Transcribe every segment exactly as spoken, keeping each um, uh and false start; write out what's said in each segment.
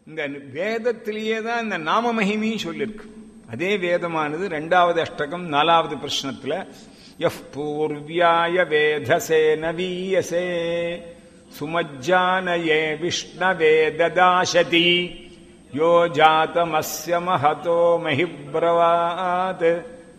இந்த வேதத்திலேயே தான் இந்த நாம மகிமையும் சொல்லியிருக்கு. அதே வேதமானது இரண்டாவது அஷ்டகம் நாலாவது பிரஷ்னத்துல யஃப் பூர்வ்யாய வேதசே நவீயசே சுமஜ்ஜானயே விஷ்ணவே ததாசதி யோ ஜாதமஸ்ய மஹதோ மஹிப்ரவாத்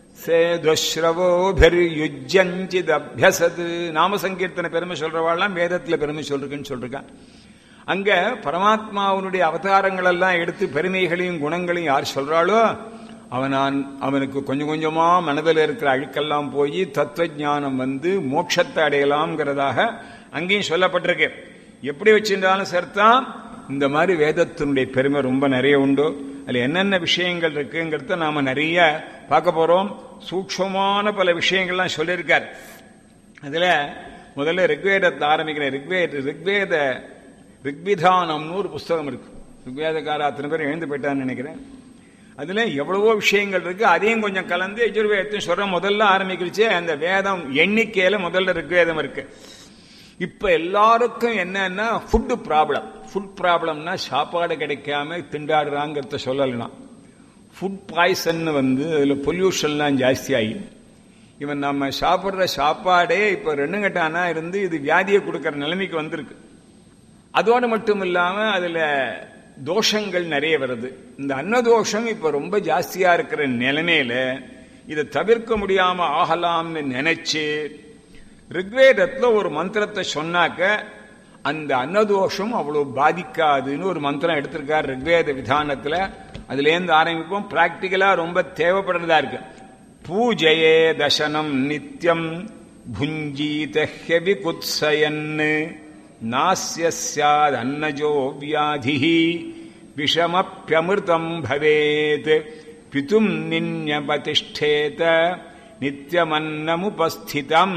சேதுஸ்ரவோபிர்யுஜ்யஞ்சிதப்யசத். நாம சங்கீர்த்தனை பெருமை சொல்றவாள்லாம் வேதத்துல பெருமை சொல்றதுன்னு சொல்றான். அங்க பரமாத்மாவுடைய அவதாரங்கள் எல்லாம் எடுத்து பெருமைகளையும் குணங்களையும் யார் சொல்றாளோ அவனான் அவனுக்கு கொஞ்சம் கொஞ்சமா மனதில் இருக்கிற அழுக்கெல்லாம் போய் தத்துவ ஞானம் வந்து மோட்சத்தை அடையலாம்ங்கிறதாக அங்கேயும் சொல்லப்பட்டிருக்கு. எப்படி வச்சிருந்தாலும் சரிதான் இந்த மாதிரி வேதத்தினுடைய பெருமை ரொம்ப நிறைய உண்டு. அதுல என்னென்ன விஷயங்கள் இருக்குங்கிறத நாம நிறைய பார்க்க போறோம். சூக்ஷ்மமான பல விஷயங்கள்லாம் சொல்லியிருக்கார். அதுல முதல்ல ரிக்வேதத்தை ஆரம்பிக்கிறேன். ரிக்வேத ரிக்வேத ரிக்விதானம்னு ஒரு புஸ்தகம் இருக்கு. ரிக்வேதக்கார அத்தனை பேர் எழுந்து போயிட்டான்னு நினைக்கிறேன். அதுல எவ்வளவோ விஷயங்கள் இருக்கு. அதையும் கொஞ்சம் கலந்து யஜுர்வேதத்தையும் சொல்ற முதல்ல ஆரம்பிக்கிறச்சே அந்த வேதம் எண்ணிக்கையில முதல்ல ரிக்வேதம் இருக்கு. இப்ப எல்லாருக்கும் என்னன்னா ஃபுட் ப்ராப்ளம். ஃபுட் ப்ராப்ளம்னா சாப்பாடு கிடைக்காம திண்டாடுறாங்கிறத சொல்லலாம். ஃபுட் பாய்சன் வந்து அதுல பொல்யூஷன்லாம் ஜாஸ்தி ஆகி இவன் நம்ம சாப்பிட்ற சாப்பாடே இப்ப ரெண்டு கட்டானா இருந்து இது வியாதியை கொடுக்கற நிலைமைக்கு வந்திருக்கு. அதோடு மட்டும் இல்லாம அதுல தோஷங்கள் நிறைய வருது. இந்த அன்னதோஷம் இப்ப ரொம்ப ஜாஸ்தியா இருக்கிற நிலைமையில இதை தவிர்க்க முடியாம ஆகலாம்னு நினைச்சு ரிக்வேதத்துல ஒரு மந்திரத்தை சொன்னாக்க அந்த அன்னதோஷம் அவ்வளவு பாதிக்காதுன்னு ஒரு மந்திரம் எடுத்திருக்கார் ரிக்வேத விதானத்துல. அதுல இருந்து ஆரம்பிப்போம். பிராக்டிகலா ரொம்ப தேவைப்படுறதா இருக்கு. பூஜையே தசனம் நித்யம் புஞ்சீத ஹெவிகுத்சயன் நாஸ்ய ஸ்யாத் அன்னஜோ வியாதி விஷமப்யமிர்தம் பவேத் பிதும் நின்யபதிஷ்டேத நித்யமன்னமுபஸ்திதம்.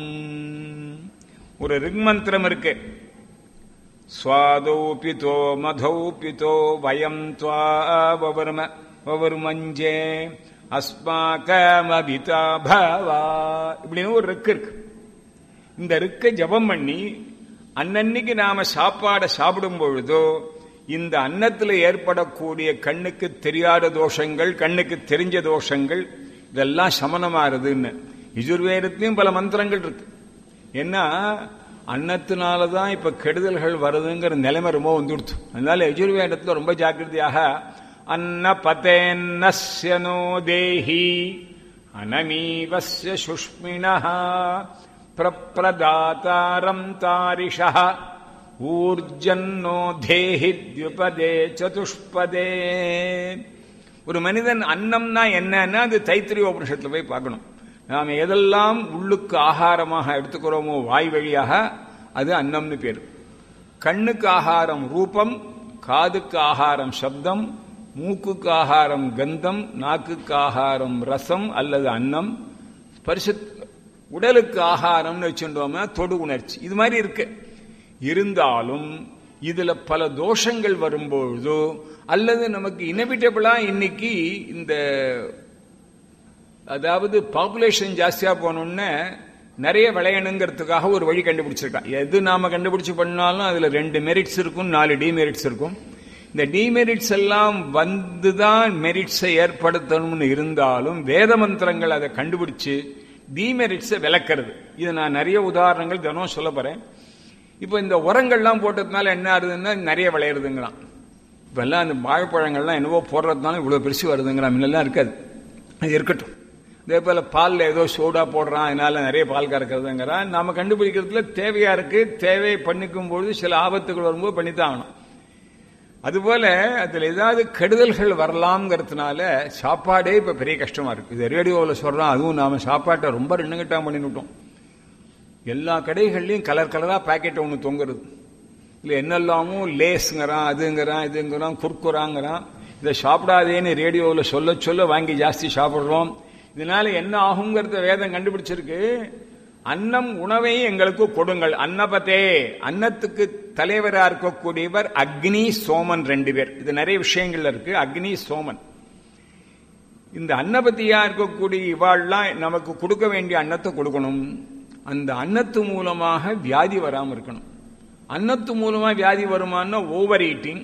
ஒரு ரிக்மந்திரம் இருக்கு. ஸ்வாதௌ பிதோ மதௌ பிதோ வயம் த்வாவவர்ம வவர்மஞ்சே அஸ்மாகமபிதா பவா இப்படின்னு ஒரு ரிக்கு இருக்கு. இந்த ரிக்கை ஜபம் பண்ணி அன்னன்னைக்கு நாம சாப்பாடை சாப்பிடும் பொழுதோ இந்த அன்னத்தில் ஏற்படக்கூடிய கண்ணுக்கு தெரியாத தோஷங்கள் கண்ணுக்கு தெரிஞ்ச தோஷங்கள் இதெல்லாம் சமனமாறுதுன்னு யஜுர்வேதத்திலையும் பல மந்திரங்கள் இருக்கு. ஏன்னா அன்னத்தினாலதான் இப்ப கெடுதல்கள் வருதுங்கிற நிலைமை ரொம்ப வந்துடுச்சு. அதனால யஜுர்வேதத்துல ரொம்ப ஜாக்கிரதையாக அன்ன பதேன்னஸ்ய நோ தேஹி அனமீவஸ்ய சுஷ்மிணஹ பிரப்ரதாதாரம் தாரிஷஹ ஊர்ஜன்னோ தேஹி த்யுபதே சதுஷ்பதே. ஒரு மனிதன் அன்னம்னா என்னன்னா அது தைத்திரிய உபனிஷத்துல போய் பார்க்கணும். நாம் எதெல்லாம் உள்ளுக்கு ஆகாரமாக எடுத்துக்கிறோமோ வாய் வழியாக அது அன்னம்னு பேரு. கண்ணுக்கு ஆகாரம் ரூபம், காதுக்கு ஆகாரம் சப்தம், மூக்குக்கு ஆகாரம் கந்தம், நாக்குக்கு ஆகாரம் ரசம் அல்லது அன்னம், ஸ்பர்ஷ உடலுக்கு ஆகாரம்னு வச்சுட்டோம்னா தொடு உணர்ச்சி. இது மாதிரி இருக்கு. இருந்தாலும் இதுல பல தோஷங்கள் வரும்பொழுதோ அல்லது நமக்கு இனவிட்டபிளா இன்னைக்கு இந்த அதாவது பாப்புலேஷன் ஜாஸ்தியா போனோம்னு நிறைய விளையணுங்கிறதுக்காக ஒரு வழி கண்டுபிடிச்சிருக்கான். எது நாம கண்டுபிடிச்சு பண்ணாலும் அதுல ரெண்டு மெரிட்ஸ் இருக்கும், நாலு டிமெரிட்ஸ் இருக்கும். இந்த டிமெரிட்ஸ் எல்லாம் வந்துதான் மெரிட்ஸை ஏற்படுத்தணும்னு இருந்தாலும் வேத மந்திரங்கள் அதை கண்டுபிடிச்சு டிமெரிட்ஸை விளக்கிறது. இது நான் நிறைய உதாரணங்கள் தினம் சொல்ல போறேன். இப்போ இந்த உரங்கள்லாம் போட்டதுனால என்ன ஆகுதுன்னா நிறைய விளையிறதுங்கிறான். இப்ப எல்லாம் அந்த வாழைப்பழங்கள்லாம் என்னவோ போடுறதுனால இவ்வளவு பெருசு வருதுங்கிறான். முன்னெல்லாம் இருக்காது. அது இருக்கட்டும். இதே போல பாலில் ஏதோ சோடா போடுறான், அதனால நிறைய பால் கறக்கிறதுங்கிறான். நாம கண்டுபிடிக்கிறதுல தேவையா இருக்கு. தேவை பண்ணிக்கும் பொழுது சில ஆபத்துகள் வரும்போது பண்ணித்தான் ஆகணும். அதுபோல அதுல ஏதாவது கெடுதல்கள் வரலாம்ங்கிறதுனால சாப்பாடே இப்ப பெரிய கஷ்டமா இருக்கு. இது ரேடியோவில் சொல்றான். அதுவும் நாம சாப்பாட்டை ரொம்ப ரெண்டு கட்டா பண்ணிவிட்டோம். எல்லா கடைகள்லயும் கலர் கலரா பாக்கெட் ஒன்று தொங்குறது. இல்லை என்னெல்லாமும் லேஸுங்கிறான், அதுங்கிறான், இதுங்கிறான், குர்குராங்கிறான். இதை சாப்பிடாதேன்னு ரேடியோவில் சொல்ல சொல்ல வாங்கி ஜாஸ்தி சாப்பிடுறோம். இதனால என்ன ஆகுங்கிறத வேதம் கண்டுபிடிச்சிருக்கு. அன்னம் உணவை எங்களுக்கு கொடுங்கள். அன்னபதே, அன்னத்துக்கு தலைவராக இருக்கக்கூடியவர் அக்னி சோமன் ரெண்டு பேர். இது நிறைய விஷயங்கள் இருக்கு. அக்னி சோமன் இந்த அன்னபதியா இருக்கக்கூடிய இவாள்லாம் நமக்கு கொடுக்க வேண்டிய அன்னத்தை கொடுக்கணும். அந்த அன்னத்து மூலமாக வியாதி வராமல் இருக்கணும். அன்னத்து மூலமா வியாதி வருமானா ஓவர் ஈட்டிங்,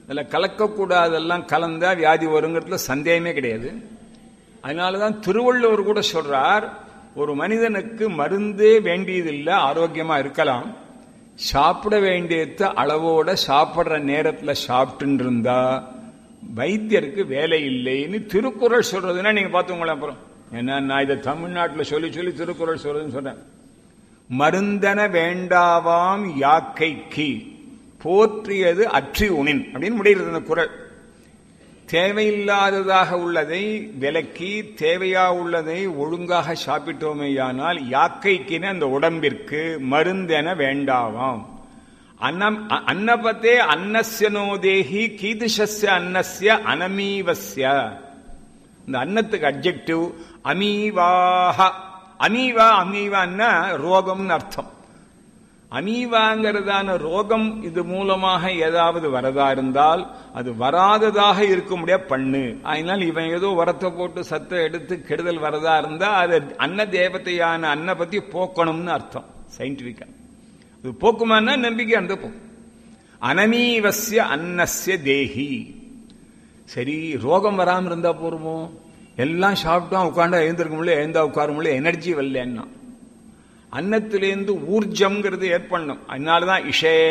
அதில் கலக்கக்கூடாதெல்லாம் கலந்தா வியாதி வருங்கிறதுல சந்தேகமே கிடையாது. அதனாலதான் திருவள்ளுவர் கூட சொல்றார், ஒரு மனிதனுக்கு மருந்தே வேண்டியதில்லை, ஆரோக்கியமா இருக்கலாம், சாப்பிட வேண்டியத அளவோட சாப்பிட்ற நேரத்தில் சாப்பிட்டு இருந்தா வைத்தியருக்கு வேலை இல்லைன்னு திருக்குறள் சொல்றதுன்னா நீங்க பார்த்துங்களேன். அப்புறம் என்ன, நான் இதை தமிழ்நாட்டில் சொல்லி சொல்லி திருக்குறள் சொல்றதுன்னு சொல்றேன். மருந்தன வேண்டாவாம் யாக்கைக்கு போற்றியது அற்றி உணின் அப்படின்னு முடிகிறது அந்த குறள். தேவையில்லாததாக உள்ளதை விலக்கி தேவையா உள்ளதை ஒழுங்காக சாப்பிட்டோமேயானால் யாக்கைக்குன்னு அந்த உடம்பிற்கு மருந்தென வேண்டாவாம். அன்னம் அன்னபத்தே அன்னஸ்ய நோதேகி கீதுஷஸ்ய அன்னஸ்ய அனமீவஸ்ய. இந்த அன்னத்துக்கு அட்ஜெக்டிவ் அமீவாக. அமீவா அமீவான்னா ரோகம்னு அர்த்தம். அமீவாங்கிறதான ரோகம் இது மூலமாக ஏதாவது வரதா இருந்தால் அது வராததாக இருக்க முடியாது பண்ணு. அதனால் இவன் ஏதோ வரத்தை போட்டு சத்தை எடுத்து கெடுதல் வரதா இருந்தா அது அன்ன தேவதையான அன்ன பத்தி போக்கணும்னு அர்த்தம் சயின்டிபிக்கா. அது போக்குமானா நம்பிக்கை அந்த போக்கும். அனமீவஸ்ய அன்னஸ்ய தேஹி. சரி, ரோகம் வராமல் இருந்தா போருமோ? எல்லாம் சாப்பிட்டோம் உட்காண்டா எழுந்திருக்க முடியல, எழுந்தா உட்கார முடியல, எனர்ஜி வரலன்னா அன்னத்திலேருந்து ஊர்ஜம்ங்கிறது ஏற்படணும். அதனாலதான்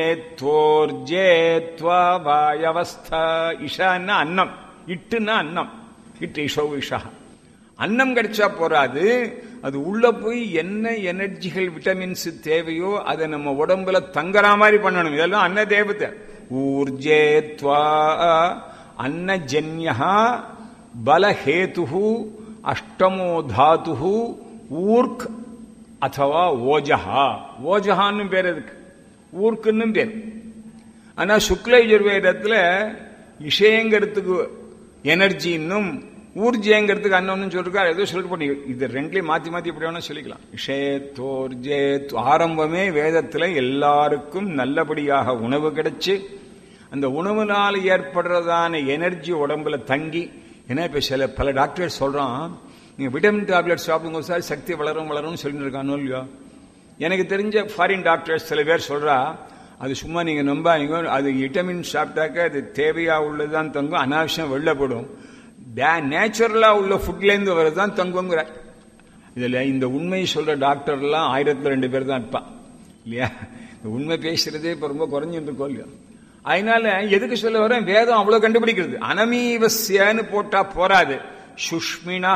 இஷேத்வோர்ஜேத்வா வாயவஸ்தா. இஷான்னா அன்னம், இட்டுன்னா அன்னம், இட்டு இஷோ இஷா. அன்னம் கிடைச்சா போறாது, அது உள்ள போய் என்ன எனர்ஜிகள் விட்டமின்ஸ் தேவையோ அதை நம்ம உடம்புல தங்குற மாதிரி பண்ணணும். இதெல்லாம் அன்ன தேவதை. ஊர்ஜேத்வா அன்னஜன்யா பலஹேது அஷ்டமோ தாது ஊர்க் அதுவா ஓஜஹா. ஓஜஹான்னு பேர் இருக்கு, ஊர்க்குன்னு பேர். ஆனா சுக்ல யஜுர்வேதத்தில் இஷயங்கிறதுக்கு எனர்ஜின்னும் ஊர்ஜேங்கிறதுக்கு அன்னொன்னு சொல்லிருக்காரு. ஏதோ சொல்லி இது ரெண்டுலையும் மாத்தி மாத்தி எப்படி வேணா சொல்லிக்கலாம். இஷேத்தோர்ஜே ஆரம்பமே வேதத்தில் எல்லாருக்கும் நல்லபடியாக உணவு கிடைச்சு அந்த உணவுனால் ஏற்படுறதான எனர்ஜி உடம்புல தங்கி. ஏன்னா இப்ப சில பல டாக்டர் சொல்றான், நீங்க விட்டமின் டேப்லெட் சாப்பிடுங்க சார் சக்தி வளரும் வளரும் சொல்லிட்டு இருக்கானோ இல்லையோ. எனக்கு தெரிஞ்ச ஃபாரின் டாக்டர்ஸ் சில பேர் சொல்றா, அது சும்மா நீங்க நம்பாதீங்க, அது விட்டமின் சாப்பிட்டாக்க அது தேவையா உள்ளதுதான் தங்கும், அனாவசியம் வெள்ளப்படும், நேச்சுரலா உள்ள ஃபுட்ல இருந்து வரதுதான் தங்குங்கிற. இதுல இந்த உண்மை சொல்ற டாக்டர் எல்லாம் ஆயிரத்துல ரெண்டு பேர் தான் இருப்பான் இல்லையா. இந்த உண்மை பேசுறதே இப்ப ரொம்ப குறைஞ்சிட்டு இருக்கோம் இல்லையா. அதனால எதுக்கு சொல்ல வர, வேதம் அவ்வளவு கண்டுபிடிக்கிறது. அனமீவஸ்யன்னு போட்டா போராது. சுஷ்மினா,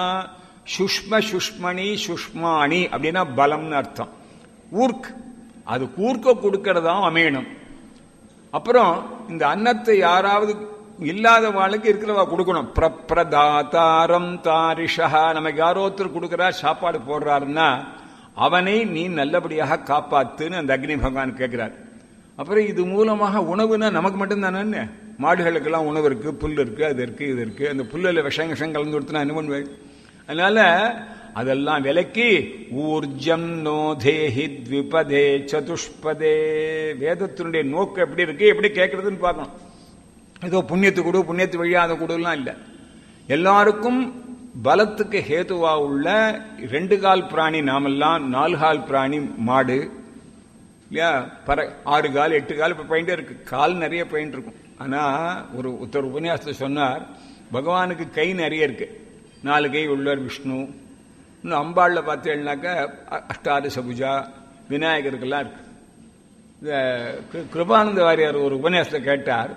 சுஷ்ம சுஷ்மணி சுஷ்மாணி அப்படின்னா பலம்னு அர்த்தம். ஊர்க், அது கூர்க்க கொடுக்கறதாம் அமையணும். அப்புறம் இந்த அன்னத்தை யாராவது இல்லாத வாழ்க்கை இருக்கிறவா கொடுக்கணும். பிரதாதாரம் தாரிஷா. நமக்கு யாரோ ஒருத்தர் கொடுக்கிறார், சாப்பாடு போடுறாருன்னா அவனை நீ நல்லபடியாக காப்பாத்துன்னு அந்த அக்னி பகவான் கேட்கிறார். அப்புறம் இது மூலமாக உணவுனா நமக்கு மட்டும்தானே, மாடுகளுக்கெல்லாம் உணவு இருக்கு, புல் இருக்கு, அது இருக்கு, இது இருக்கு. அந்த புல்லில் விஷம் விஷம் கலந்து கொடுத்து என்ன பண்ணுவேன். அதனால அதெல்லாம் விலக்கி ஊர்ஜம் நோதேஹி த்விபதே சதுஷ்பதே. வேதத்தினுடைய நோக்கு எப்படி இருக்கு, எப்படி கேட்கறதுன்னு பார்க்கணும். ஏதோ புண்ணியத்து கொடு புண்ணியத்து வழியா அதை கொடுலாம் இல்லை. எல்லாருக்கும் பலத்துக்கு ஹேதுவா உள்ள ரெண்டு கால் பிராணி நாமெல்லாம், நாலு கால் பிராணி மாடு இல்லையா, பற ஆறு கால் எட்டு கால் இப்ப பயின்ட்டு இருக்கு, கால் நிறைய பயின்ட்டு இருக்கும். ஆனா ஒரு உத்தர உபன்யாசத்தை சொன்னார், பகவானுக்கு கை நிறைய இருக்கு, நாலு கை உள்ளவர் விஷ்ணு. இன்னும் அம்பாள்ல பார்த்தேன்னாக்க அஷ்டாதச பூஜா, விநாயகருக்கெல்லாம் இருக்கு. இந்த கிருபானந்த வாரியார் ஒரு உபன்யாசத்தை கேட்டார்,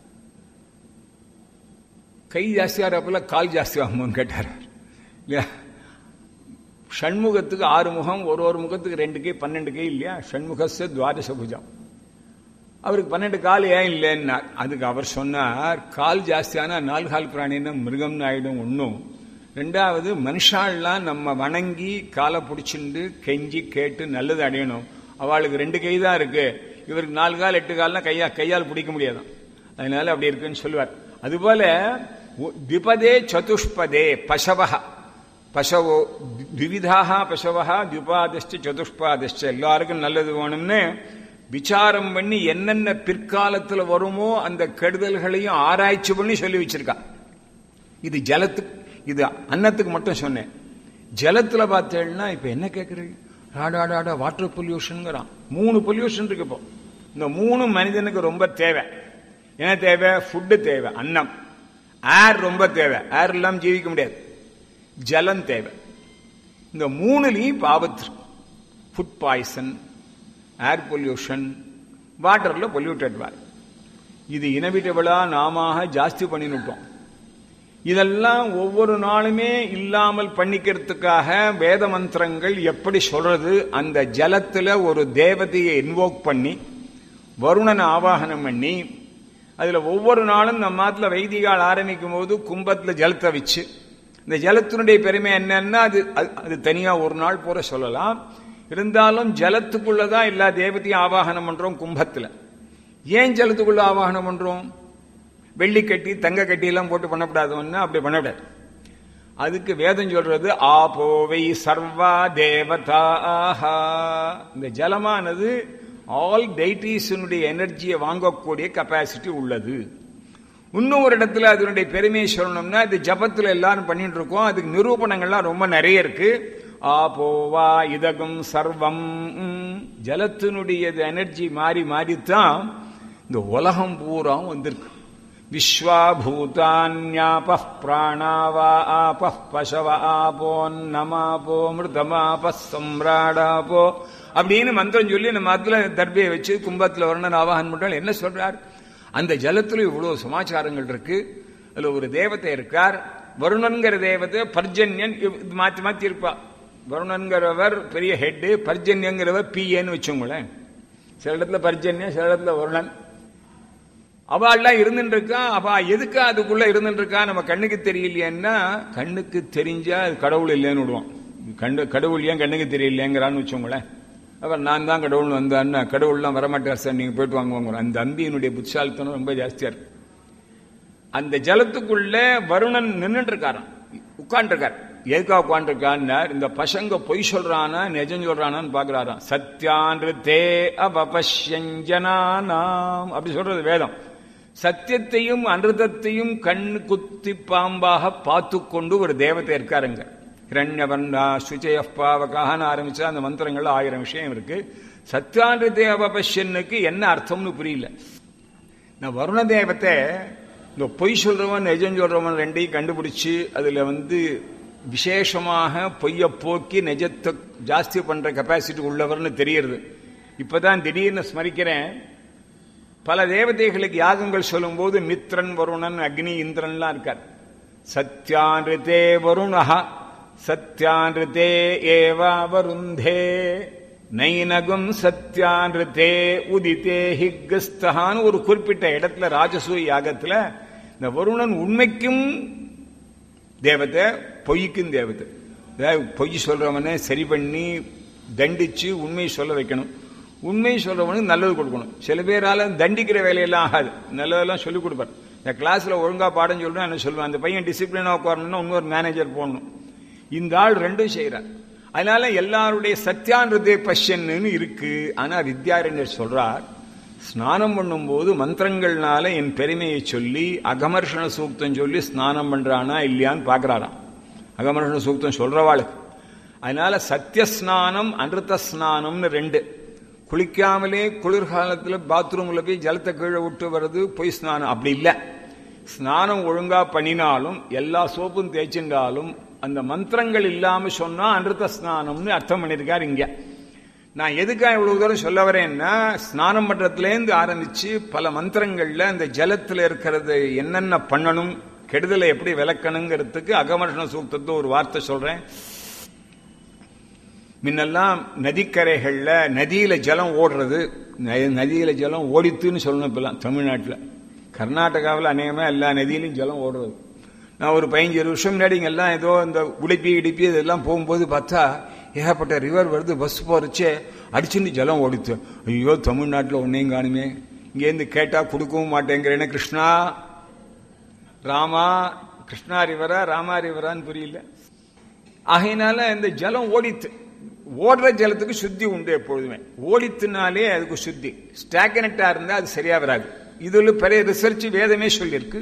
கை ஜாஸ்தியாகிறப்பல கால் ஜாஸ்தி ஆகுமோன்னு கேட்டார் இல்லையா. ஷண்முகத்துக்கு ஆறு முகம், ஒரு ஒரு முகத்துக்கு ரெண்டு கை, பன்னெண்டு கை இல்லையா. ஷண்முகஸ்ய துவாதச பூஜம். அவருக்கு பன்னெண்டு கால் ஏன் இல்லைன்னார். அதுக்கு அவர் சொன்னார், கால் ஜாஸ்தியான நாலு கால் பிராணின்னா மிருகம்னு ஆயிடும் ஒன்றும். ரெண்டாவது மனுஷாலாம் நம்ம வணங்கி காலை பிடிச்சிண்டு கெஞ்சி கேட்டு நல்லது அடையணும். அவளுக்கு ரெண்டு கை தான் இருக்கு, இவருக்கு நாலு கால் எட்டு கால்னா கையா கையால் பிடிக்க முடியாதான். அதனால அப்படி இருக்குன்னு சொல்லுவார். அதுபோல திபதே சதுஷ்பதே பசவஹ. பசவோ திவிதாக பசவஹா திபாதஷ்ட சதுஷ்பாதஷ்ட. எல்லாருக்கும் நல்லது வேணும்னு விசாரம் பண்ணி என்னென்ன பிற்காலத்தில் வருமோ அந்த கெடுதல்களையும் ஆராய்ச்சி பண்ணி சொல்லி வச்சிருக்கா. இது ஜலத்துக்கு, இது அன்னத்துக்கு மட்டும் சொன்னேன். ஜலத்துல பார்த்தேன்னா இப்ப என்ன கேட்கறீங்க, ராடாடாடா வாட்டர் பொல்யூஷன். மூணு பொல்யூஷன் இருக்கு இப்போ. இந்த மூணு மனிதனுக்கு ரொம்ப தேவை. என்ன தேவை? ஃபுட்டு தேவை, அன்னம். ஏர் ரொம்ப தேவை, ஏர் இல்லாமல் ஜீவிக்க முடியாது. ஜலம் தேவை. இந்த மூணுலையும் ஆபத்து. ஃபுட் பாய்சன், ஏர் பொல்யூஷன், வாட்டர்ல பொல்யூட்டட் வாட்டர். இது இனவிட்டபிளா நாம ஜாஸ்தி பண்ணிட்டோம். இதெல்லாம் ஒவ்வொரு நாளுமே இல்லாமல் பண்ணிக்கிறதுக்காக வேத மந்திரங்கள் எப்படி சொல்றது? அந்த ஜலத்துல ஒரு தேவதையை இன்வோக் பண்ணி வருணனை ஆவாகனம் பண்ணி, அதுல ஒவ்வொரு நாளும் நம்ம மாத்துல வைதிகால் ஆரம்பிக்கும் போது கும்பத்துல ஜலத்தை வச்சு, இந்த ஜலத்தினுடைய பெருமை என்னன்னா அது அது தனியா ஒரு நாள் போற சொல்லலாம். இருந்தாலும் ஜலத்துக்குள்ளதான் எல்லா தேவதையும் ஆவாகனம் பண்றோம் கும்பத்துல. ஏன் ஜலத்துக்குள்ள ஆவாகனம் பண்றோம்? வெள்ளி கட்டி தங்க கட்டி எல்லாம் போட்டு பண்ணப்படாதுன்னு அப்படி பண்ணக்கூடாது. அதுக்கு வேதம் சொல்றது ஆபோவை சர்வா தேவதாஹா. இந்த ஜலமானது ஆல் டைட்டிஸினுடைய எனர்ஜியை வாங்கக்கூடிய கெப்பாசிட்டி உள்ளது. இன்னும் ஒரு இடத்துல அதனுடைய பெருமையை சொல்லணும்னா, இது ஜபத்துல எல்லாரும் பண்ணிட்டு இருக்கோம். அதுக்கு நிரூபணங்கள்லாம் ரொம்ப நிறைய இருக்கு. ஆபோவா இதகம் சர்வம். ஜலத்தினுடைய எனர்ஜி மாறி மாறித்தான் இந்த உலகம் பூரா வந்திருக்கு. விஸ்வாபூதான்யாப பிராணாவா ஆப பசவ ஆபோன்னமாபோ மிருதமாப சம்ராடாபோ அப்படின்னு மந்திரம் சொல்லி நம்ம அதுல தர்பியை வச்சு கும்பத்துல வருணன் ஆவாகன் பண்றாள். என்ன சொல்றார்? அந்த ஜலத்துல இவ்வளவு சமாச்சாரங்கள் இருக்கு. அதுல ஒரு தேவதை இருக்கார், வருணன்கிற தேவதை. பர்ஜன்யன் மாத்தி மாத்தி இருப்பா. வருணன்கிறவர் பெரிய ஹெட், பர்ஜன்யங்கிறவர் பிஏன்னு வச்சோங்களேன். சில இடத்துல பர்ஜன்யம், சில இடத்துல வருணன். அவள்லாம் இருந்துட்டு இருக்கா. அவ எதுக்கா அதுக்குள்ள இருந்துட்டு இருக்கா? நம்ம கண்ணுக்கு தெரியலையேன்னா, கண்ணுக்கு தெரிஞ்சா அது கடவுள் இல்லைன்னு விடுவான். கண்டு கடவுள் ஏன் கண்ணுக்கு தெரியலையேங்கிறான்னு வச்சோங்களேன். அவர் நான் தான் கடவுள் வந்தான்னா, கடவுள்லாம் வரமாட்டார் சார், நீங்க போயிட்டு வாங்குவாங்க. அந்த அம்பியினுடைய புத்திசாலித்தனம் ரொம்ப ஜாஸ்தியா இருக்கு. அந்த ஜலத்துக்குள்ள வருணன் நின்றுட்டு இருக்காராம், உட்காந்துருக்கார். எதுக்காக உட்காந்துருக்கான்னு, இந்த பசங்க பொய் சொல்றானா நிஜம் சொல்றானான்னு பாக்குறாராம். சத்யான்று தே அவபஷ்யஞ்சனானாம் அப்படி சொல்றது வேதம். சத்தியத்தையும் அமிர்தத்தையும் கண் குத்தி பாம்பாக பார்த்து கொண்டு ஒரு தேவதை இருக்காருங்க. ஹிரண்யவர்ணா சுச்சய பாவகான்னு ஆரம்பிச்சா அந்த மந்திரங்கள்ல ஆயிரம் விஷயம் இருக்கு. சத்யான்று தே அவபஷ்யனுக்கு என்ன அர்த்தம்னு புரியல. நான் வருண தேவத்தை இந்த பொய் சொல்றவன் நிஜம் சொல்றவன் ரெண்டையும் கண்டுபிடிச்சு அதுல வந்து விசேஷமாக பொய்ய போக்கி நிஜத்தை ஜாஸ்தி பண்ற கெப்பாசிட்டி உள்ளவர்னு தெரியறது. இப்பதான் திடீர்னு ஸ்மரிக்கிறேன், பல தேவதைகளுக்கு யாகங்கள் சொல்லும் போது மித்ரன் வருணன் அக்னி இந்திரன்லாம் இருக்கார். சத்யான்ருதே வருணஹா சத்யான்ருதே ஏவா வருந்தே நைனகம் சத்யான்ருதே உதிதே ஹிக்கஸ்தஹான்னு ஒரு குறிப்பிட்ட இடத்துல ராஜசூய யாகத்துல இந்த வருணன் உண்மைக்கும் தேவதை, பொய்க்கும் தேவதை. பொய் சொல்றவனை சரி பண்ணி தண்டிச்சு உண்மையை சொல்ல வைக்கணும். உண்மை சொல்றவனுக்கு நல்லது கொடுக்கணும். சில பேரால தண்டிக்கிற வேலையெல்லாம் ஆகாது, நல்லதெல்லாம் சொல்லிக் கொடுப்பார். இந்த கிளாஸ்ல ஒழுங்கா பாடம் சொல்றேன் என்ன சொல்லுவேன், அந்த பையன் டிசிப்ளினா உட்காரணும்னா இன்னொரு மேனேஜர் போடணும். இந்த ஆள் ரெண்டும் செய்யறார். அதனால எல்லாருடைய சத்யான்ருதே பஷ்யன்னு இருக்கு. ஆனா வித்யாரண்யர் சொல்றார், ஸ்நானம் பண்ணும் போது மந்திரங்கள்னால என் பெருமையை சொல்லி அகமர்ஷண சூக்தம் சொல்லி ஸ்நானம் பண்றானா இல்லையான்னு பாக்குறாராம். அகமர்ஷண சூக்தம் சொல்றவாளுக்கு. அதனால சத்தியஸ்நானம் அமிர்த ஸ்நானம்னு ரெண்டு. குளிக்காமலே குளிர்காலத்துல பாத்ரூம்ல போய் ஜலத்தை கீழே விட்டு வர்றது பொய் ஸ்நானம். அப்படி இல்லை. ஸ்நானம் ஒழுங்கா பண்ணினாலும் எல்லா சோப்பும் தேய்ச்சின்றாலும் அந்த மந்திரங்கள் இல்லாம சொன்னா அமிர்த ஸ்நானம்னு அர்த்தம் பண்ணிருக்காரு இங்க. நான் எதுக்காக இவ்வளவு தூரம் சொல்ல வரேன்னா, ஸ்நானம் பண்றதுலேருந்து ஆரம்பிச்சு பல மந்திரங்கள்ல அந்த ஜலத்துல இருக்கிறது என்னென்ன பண்ணணும், கெடுதலை எப்படி விளக்கணுங்கிறதுக்கு அகமர்ஷண சூக்தத்தை ஒரு வார்த்தை சொல்றேன். முன்னெல்லாம் நதிக்கரைகள்ல நதியில ஜலம் ஓடுறது, நதியில ஜலம் ஓடித்துன்னு சொல்லணும். இப்பெல்லாம் தமிழ்நாட்டில், கர்நாடகாவில் அநேகமா எல்லா நதியிலும் ஜலம் ஓடுறது. நான் ஒரு பதினஞ்சு வருஷம் முன்னாடி எல்லாம் ஏதோ இந்த உடுப்பி இடிப்பி இதெல்லாம் போகும்போது பார்த்தா ஏகப்பட்ட ரிவர் வருது, பஸ் போறச்சே அடிச்சுன்னு ஜலம் ஓடித்து. ஐயோ தமிழ்நாட்டில் ஒன்னையும் காணுமே. இங்கேருந்து கேட்டா கொடுக்கவும் மாட்டேங்கிறேன்னு, கிருஷ்ணா ராமா, கிருஷ்ணா ரிவரா ராமா ரிவரான்னு புரியல. ஆகையினால இந்த ஜலம் ஓடித்து. ஓடுற ஜலத்துக்கு சுத்தி உண்டு எப்பொழுதுமே. ஓடித்துனாலே அதுக்கு சுத்தி. ஸ்டாக்னட்டா இருந்தா அது சரியா வராது. இதுல பெரிய ரிசர்ச் வேதமே சொல்லியிருக்கு.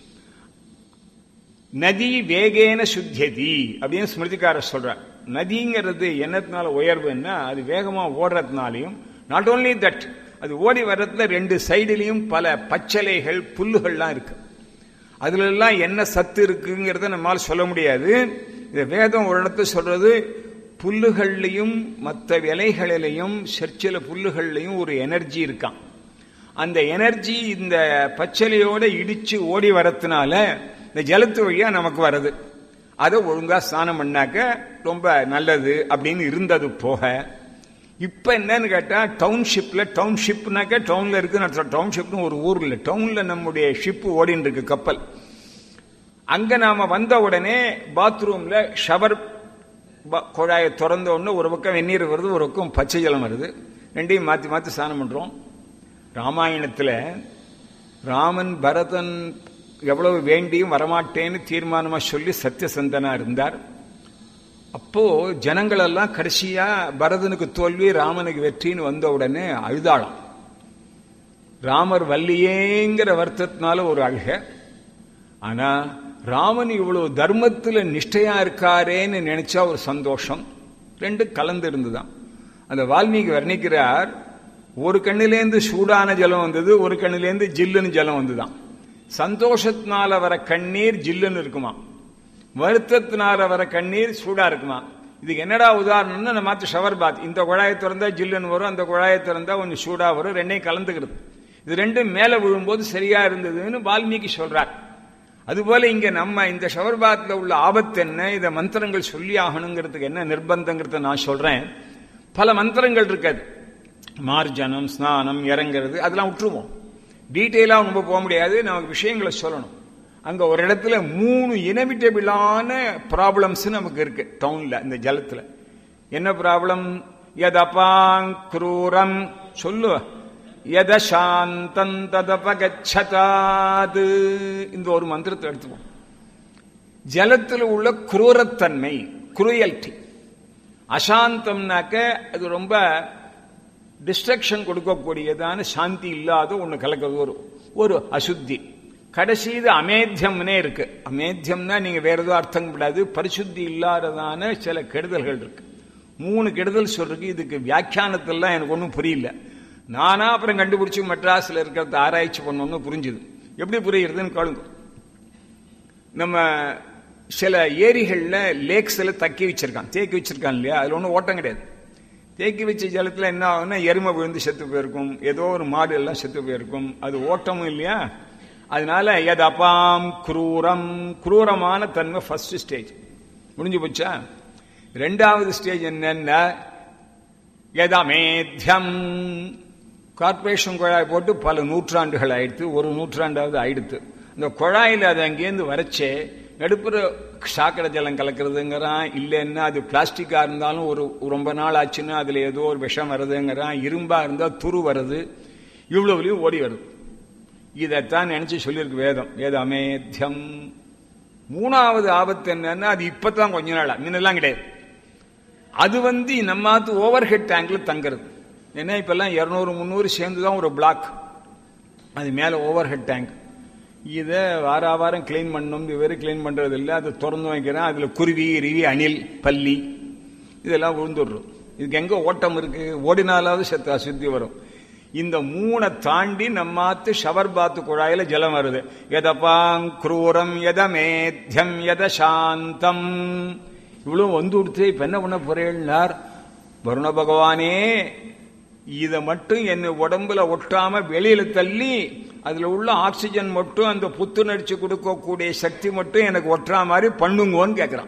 நதி வேகேன சுத்தியதி அப்படின்னு ஸ்மிருதிக்காரர் சொல்றார். நதிங்கிறது என்னத்தினால உயர்வுன்னா அது வேகமா ஓடுறதுனாலையும், நாட் ஓன்லி தட் அது ஓடி வர்றதுல ரெண்டு சைடுலையும் பல பச்சலைகள் புல்லுகள்லாம் இருக்கு. அதுல எல்லாம் என்ன சத்து இருக்குங்கிறத நம்மால் சொல்ல முடியாது. இந்த வேதம் ஒரு இடத்துல சொல்றது, புல்லுகள்லையும் மற்ற இலைகளிலையும் சிற்சில புல்லுகள்லையும் ஒரு எனர்ஜி இருக்கான். அந்த எனர்ஜி இந்த பச்சலையோட இடிச்சு ஓடி வரதுனால இந்த ஜலத்து வழியா நமக்கு வருது. அதை ஒழுங்கா ஸ்நானம் பண்ணாக்க ரொம்ப நல்லது அப்படின்னு இருந்தது போக, இப்ப என்னன்னு கேட்டா டவுன்ஷிப்ல, டவுன்ஷிப்னாக்க டவுன்ல இருக்கு, டவுன்ஷிப்னு ஒரு ஊர்ல, டவுன்ல நம்முடைய ஷிப் ஓடின்னு இருக்கு, கப்பல். அங்க நாம வந்த உடனே பாத்ரூம்ல ஷவர் குழாயை திறந்த உடனே ஒரு பக்கம் வெந்நீர் வருது, ஒரு பக்கம் பச்சை ஜலம் வருது, ரெண்டையும் மாத்தி மாத்தி ஸ்நானம் பண்றோம். ராமாயணத்துல ராமன் பரதன் எவ்வளவு வேண்டியும் வரமாட்டேன்னு தீர்மானமா சொல்லி சத்தியசந்தனா இருந்தார். அப்போ ஜனங்கள் எல்லாம் கடைசியா பரதனுக்கு தோல்வி ராமனுக்கு வெற்றின்னு வந்த உடனே அழுதாளாம். ராமர் வல்லியேங்கிற வருத்தத்தினால ஒரு அழுக. ஆனா ராமன் இவ்வளவு தர்மத்துல நிஷ்டையா இருக்காரேன்னு நினைச்சா ஒரு சந்தோஷம். ரெண்டு கலந்து இருந்துதான். அந்த வால்மீகி வர்ணிக்கிறார், ஒரு கண்ணிலேருந்து சூடான ஜலம் வந்தது, ஒரு கண்ணிலேருந்து ஜில்லுன்னு ஜலம் வந்துதான். சந்தோஷத்தினால வர கண்ணீர் ஜில்லுன்னு இருக்குமா, வருத்தத்தினால வர கண்ணீர் சூடா இருக்குமா. இதுக்கு என்னடா உதாரணம்னா, நம்ம மாத்து ஷவர் பாத், இந்த குழாயை திறந்தா ஜில்லுன்னு வரும், அந்த குழாயை திறந்தா கொஞ்சம் சூடா வரும், ரெண்டையும் கலந்துக்கிறது. இது ரெண்டும் மேல விழும்போது சரியா இருந்ததுன்னு வால்மீகி சொல்றார். அதுபோல இங்க நம்ம இந்த ஷவர் பாத்ல உள்ள ஆபத்து என்ன, இத மந்திரங்கள் சொல்லி ஆகணுங்கிறதுக்கு என்ன நிர்பந்தங்கிறத நான் சொல்றேன். பல மந்திரங்கள் இருக்காது, மார்ஜனம், ஸ்நானம், இறங்கிறது, அதெல்லாம் விட்டுருவோம். டீட்டெயிலா ரொம்ப போக முடியாது, நமக்கு விஷயங்களை சொல்லணும். அங்க ஒரு இடத்துல மூணு இனவிட்டபிளான ப்ராப்ளம்ஸ் நமக்கு இருக்கு டவுன்ல, இந்த ஜலத்துல. என்ன ப்ராப்ளம்? யதபாங்க்ரூரம் சொல்லு, யத சாந்தம் ததபகச்சதாது. இந்த ஒரு மந்திரத்தை எடுத்துப்போம். ஜலத்தில் உள்ள குரூரத்தன்மை, குரூயல்டி. அசாந்தம்னாக்க அது ரொம்ப டிஸ்ட்ரக்ஷன் கொடுக்கக்கூடியதான, சாந்தி இல்லாத ஒண்ணு கலக்கிறது, ஒரு ஒரு அசுத்தி. கடைசி இது அமேத்தியம்னே இருக்கு. அமேத்தியம்னா நீங்க வேற ஏதோ அர்த்தம் கூடாது, பரிசுத்தி இல்லாததான சில கெடுதல்கள் இருக்கு. மூணு கெடுதல் சொல்றதுக்கு இதுக்கு வியாக்கியானத்தெல்லாம் எனக்கு ஒன்றும் புரியல. நானா அப்புறம் கண்டுபிடிச்சு மெட்ராஸ்ல இருக்கிறத ஆராய்ச்சி பண்ணணும்னு புரிஞ்சுது. எப்படி புரியுறதுன்னு கேளுங்க. நம்ம சில ஏரிகள்ல லேக்ஸ்ல தக்கி வச்சிருக்கான், தேக்கி வச்சிருக்கான் இல்லையா, அதுல ஒன்றும் ஓட்டம் கிடையாது. தேக்கி வச்ச ஜலத்துல என்ன ஆகும்னா, எருமை விழுந்து செத்து போயிருக்கும், ஏதோ ஒரு மாடு எல்லாம் செத்து போயிருக்கும், அது ஓட்டமும் இல்லையா. அதனால எது அப்பாம் குரூரம், குரூரமான தன்மை ஃபர்ஸ்ட் ஸ்டேஜ் முடிஞ்சு போச்சா. ரெண்டாவது ஸ்டேஜ் என்னன்னா எதமேத்தியம். கார்பரேஷன் குழாய் போட்டு பல நூற்றாண்டுகள் ஆயிடுத்து, ஒரு நூற்றாண்டாவது ஆயிடுத்து. இந்த குழாயில் அது அங்கேருந்து வரைச்சே நடுப்புற சாக்கடை ஜலம் கலக்கிறதுங்கிறான். இல்லைன்னா அது பிளாஸ்டிக்கா இருந்தாலும் ஒரு ரொம்ப நாள் ஆச்சுன்னா அதுல ஏதோ ஒரு விஷம் வருதுங்கிறான். இரும்பா இருந்தா துரு வருது, இவ்வளவுலையும் ஓடி வருது. இதைத்தான் நினைச்சு சொல்லியிருக்கு வேதம், வேத அமேத்தியம். மூணாவது ஆபத்து என்னன்னா, அது இப்பதான் கொஞ்ச நாளா, முன்னெல்லாம் கிடையாது. அது வந்து நம்மாத்து ஓவர் ஹெட் டேங்க்ல தங்குறது. ஏன்னா இப்ப எல்லாம் இருநூறு முன்னூறு சேர்ந்துதான் ஒரு பிளாக், அது மேல ஓவர் ஹெட் டேங்க். இதை வார வாரம் கிளீன் பண்ணணும், வெறும் கிளீன் பண்றது இல்லை, அதை திறந்து வைக்கிறேன். அதுல குருவி, ரிவி, அணில், பல்லி இதெல்லாம் விழுந்துடுறோம். இதுக்கு எங்க ஓட்டம் இருக்கு, ஓடினாலாவது சத்து அசுத்தி வரும். இந்த மூணை தாண்டி நம்மாத்து ஷவர் பாத்து குழாயில ஜலம் வருது. எதபாங் குரூரம் எதமேத்தியம் எத சாந்தம். இவ்வளவு வந்து கொடுத்து இப்ப என்ன பண்ண போறேன்னார் வருண பகவானே, இதை மட்டும் என் உடம்புல ஒட்டாம வெளியில தள்ளி அதுல உள்ள ஆக்சிஜன் மட்டும், அந்த புத்துணர்ச்சி கொடுக்கக்கூடிய சக்தி மட்டும் எனக்கு ஒட்டுற மாதிரி பண்ணுங்கன்னு கேட்கிறான்.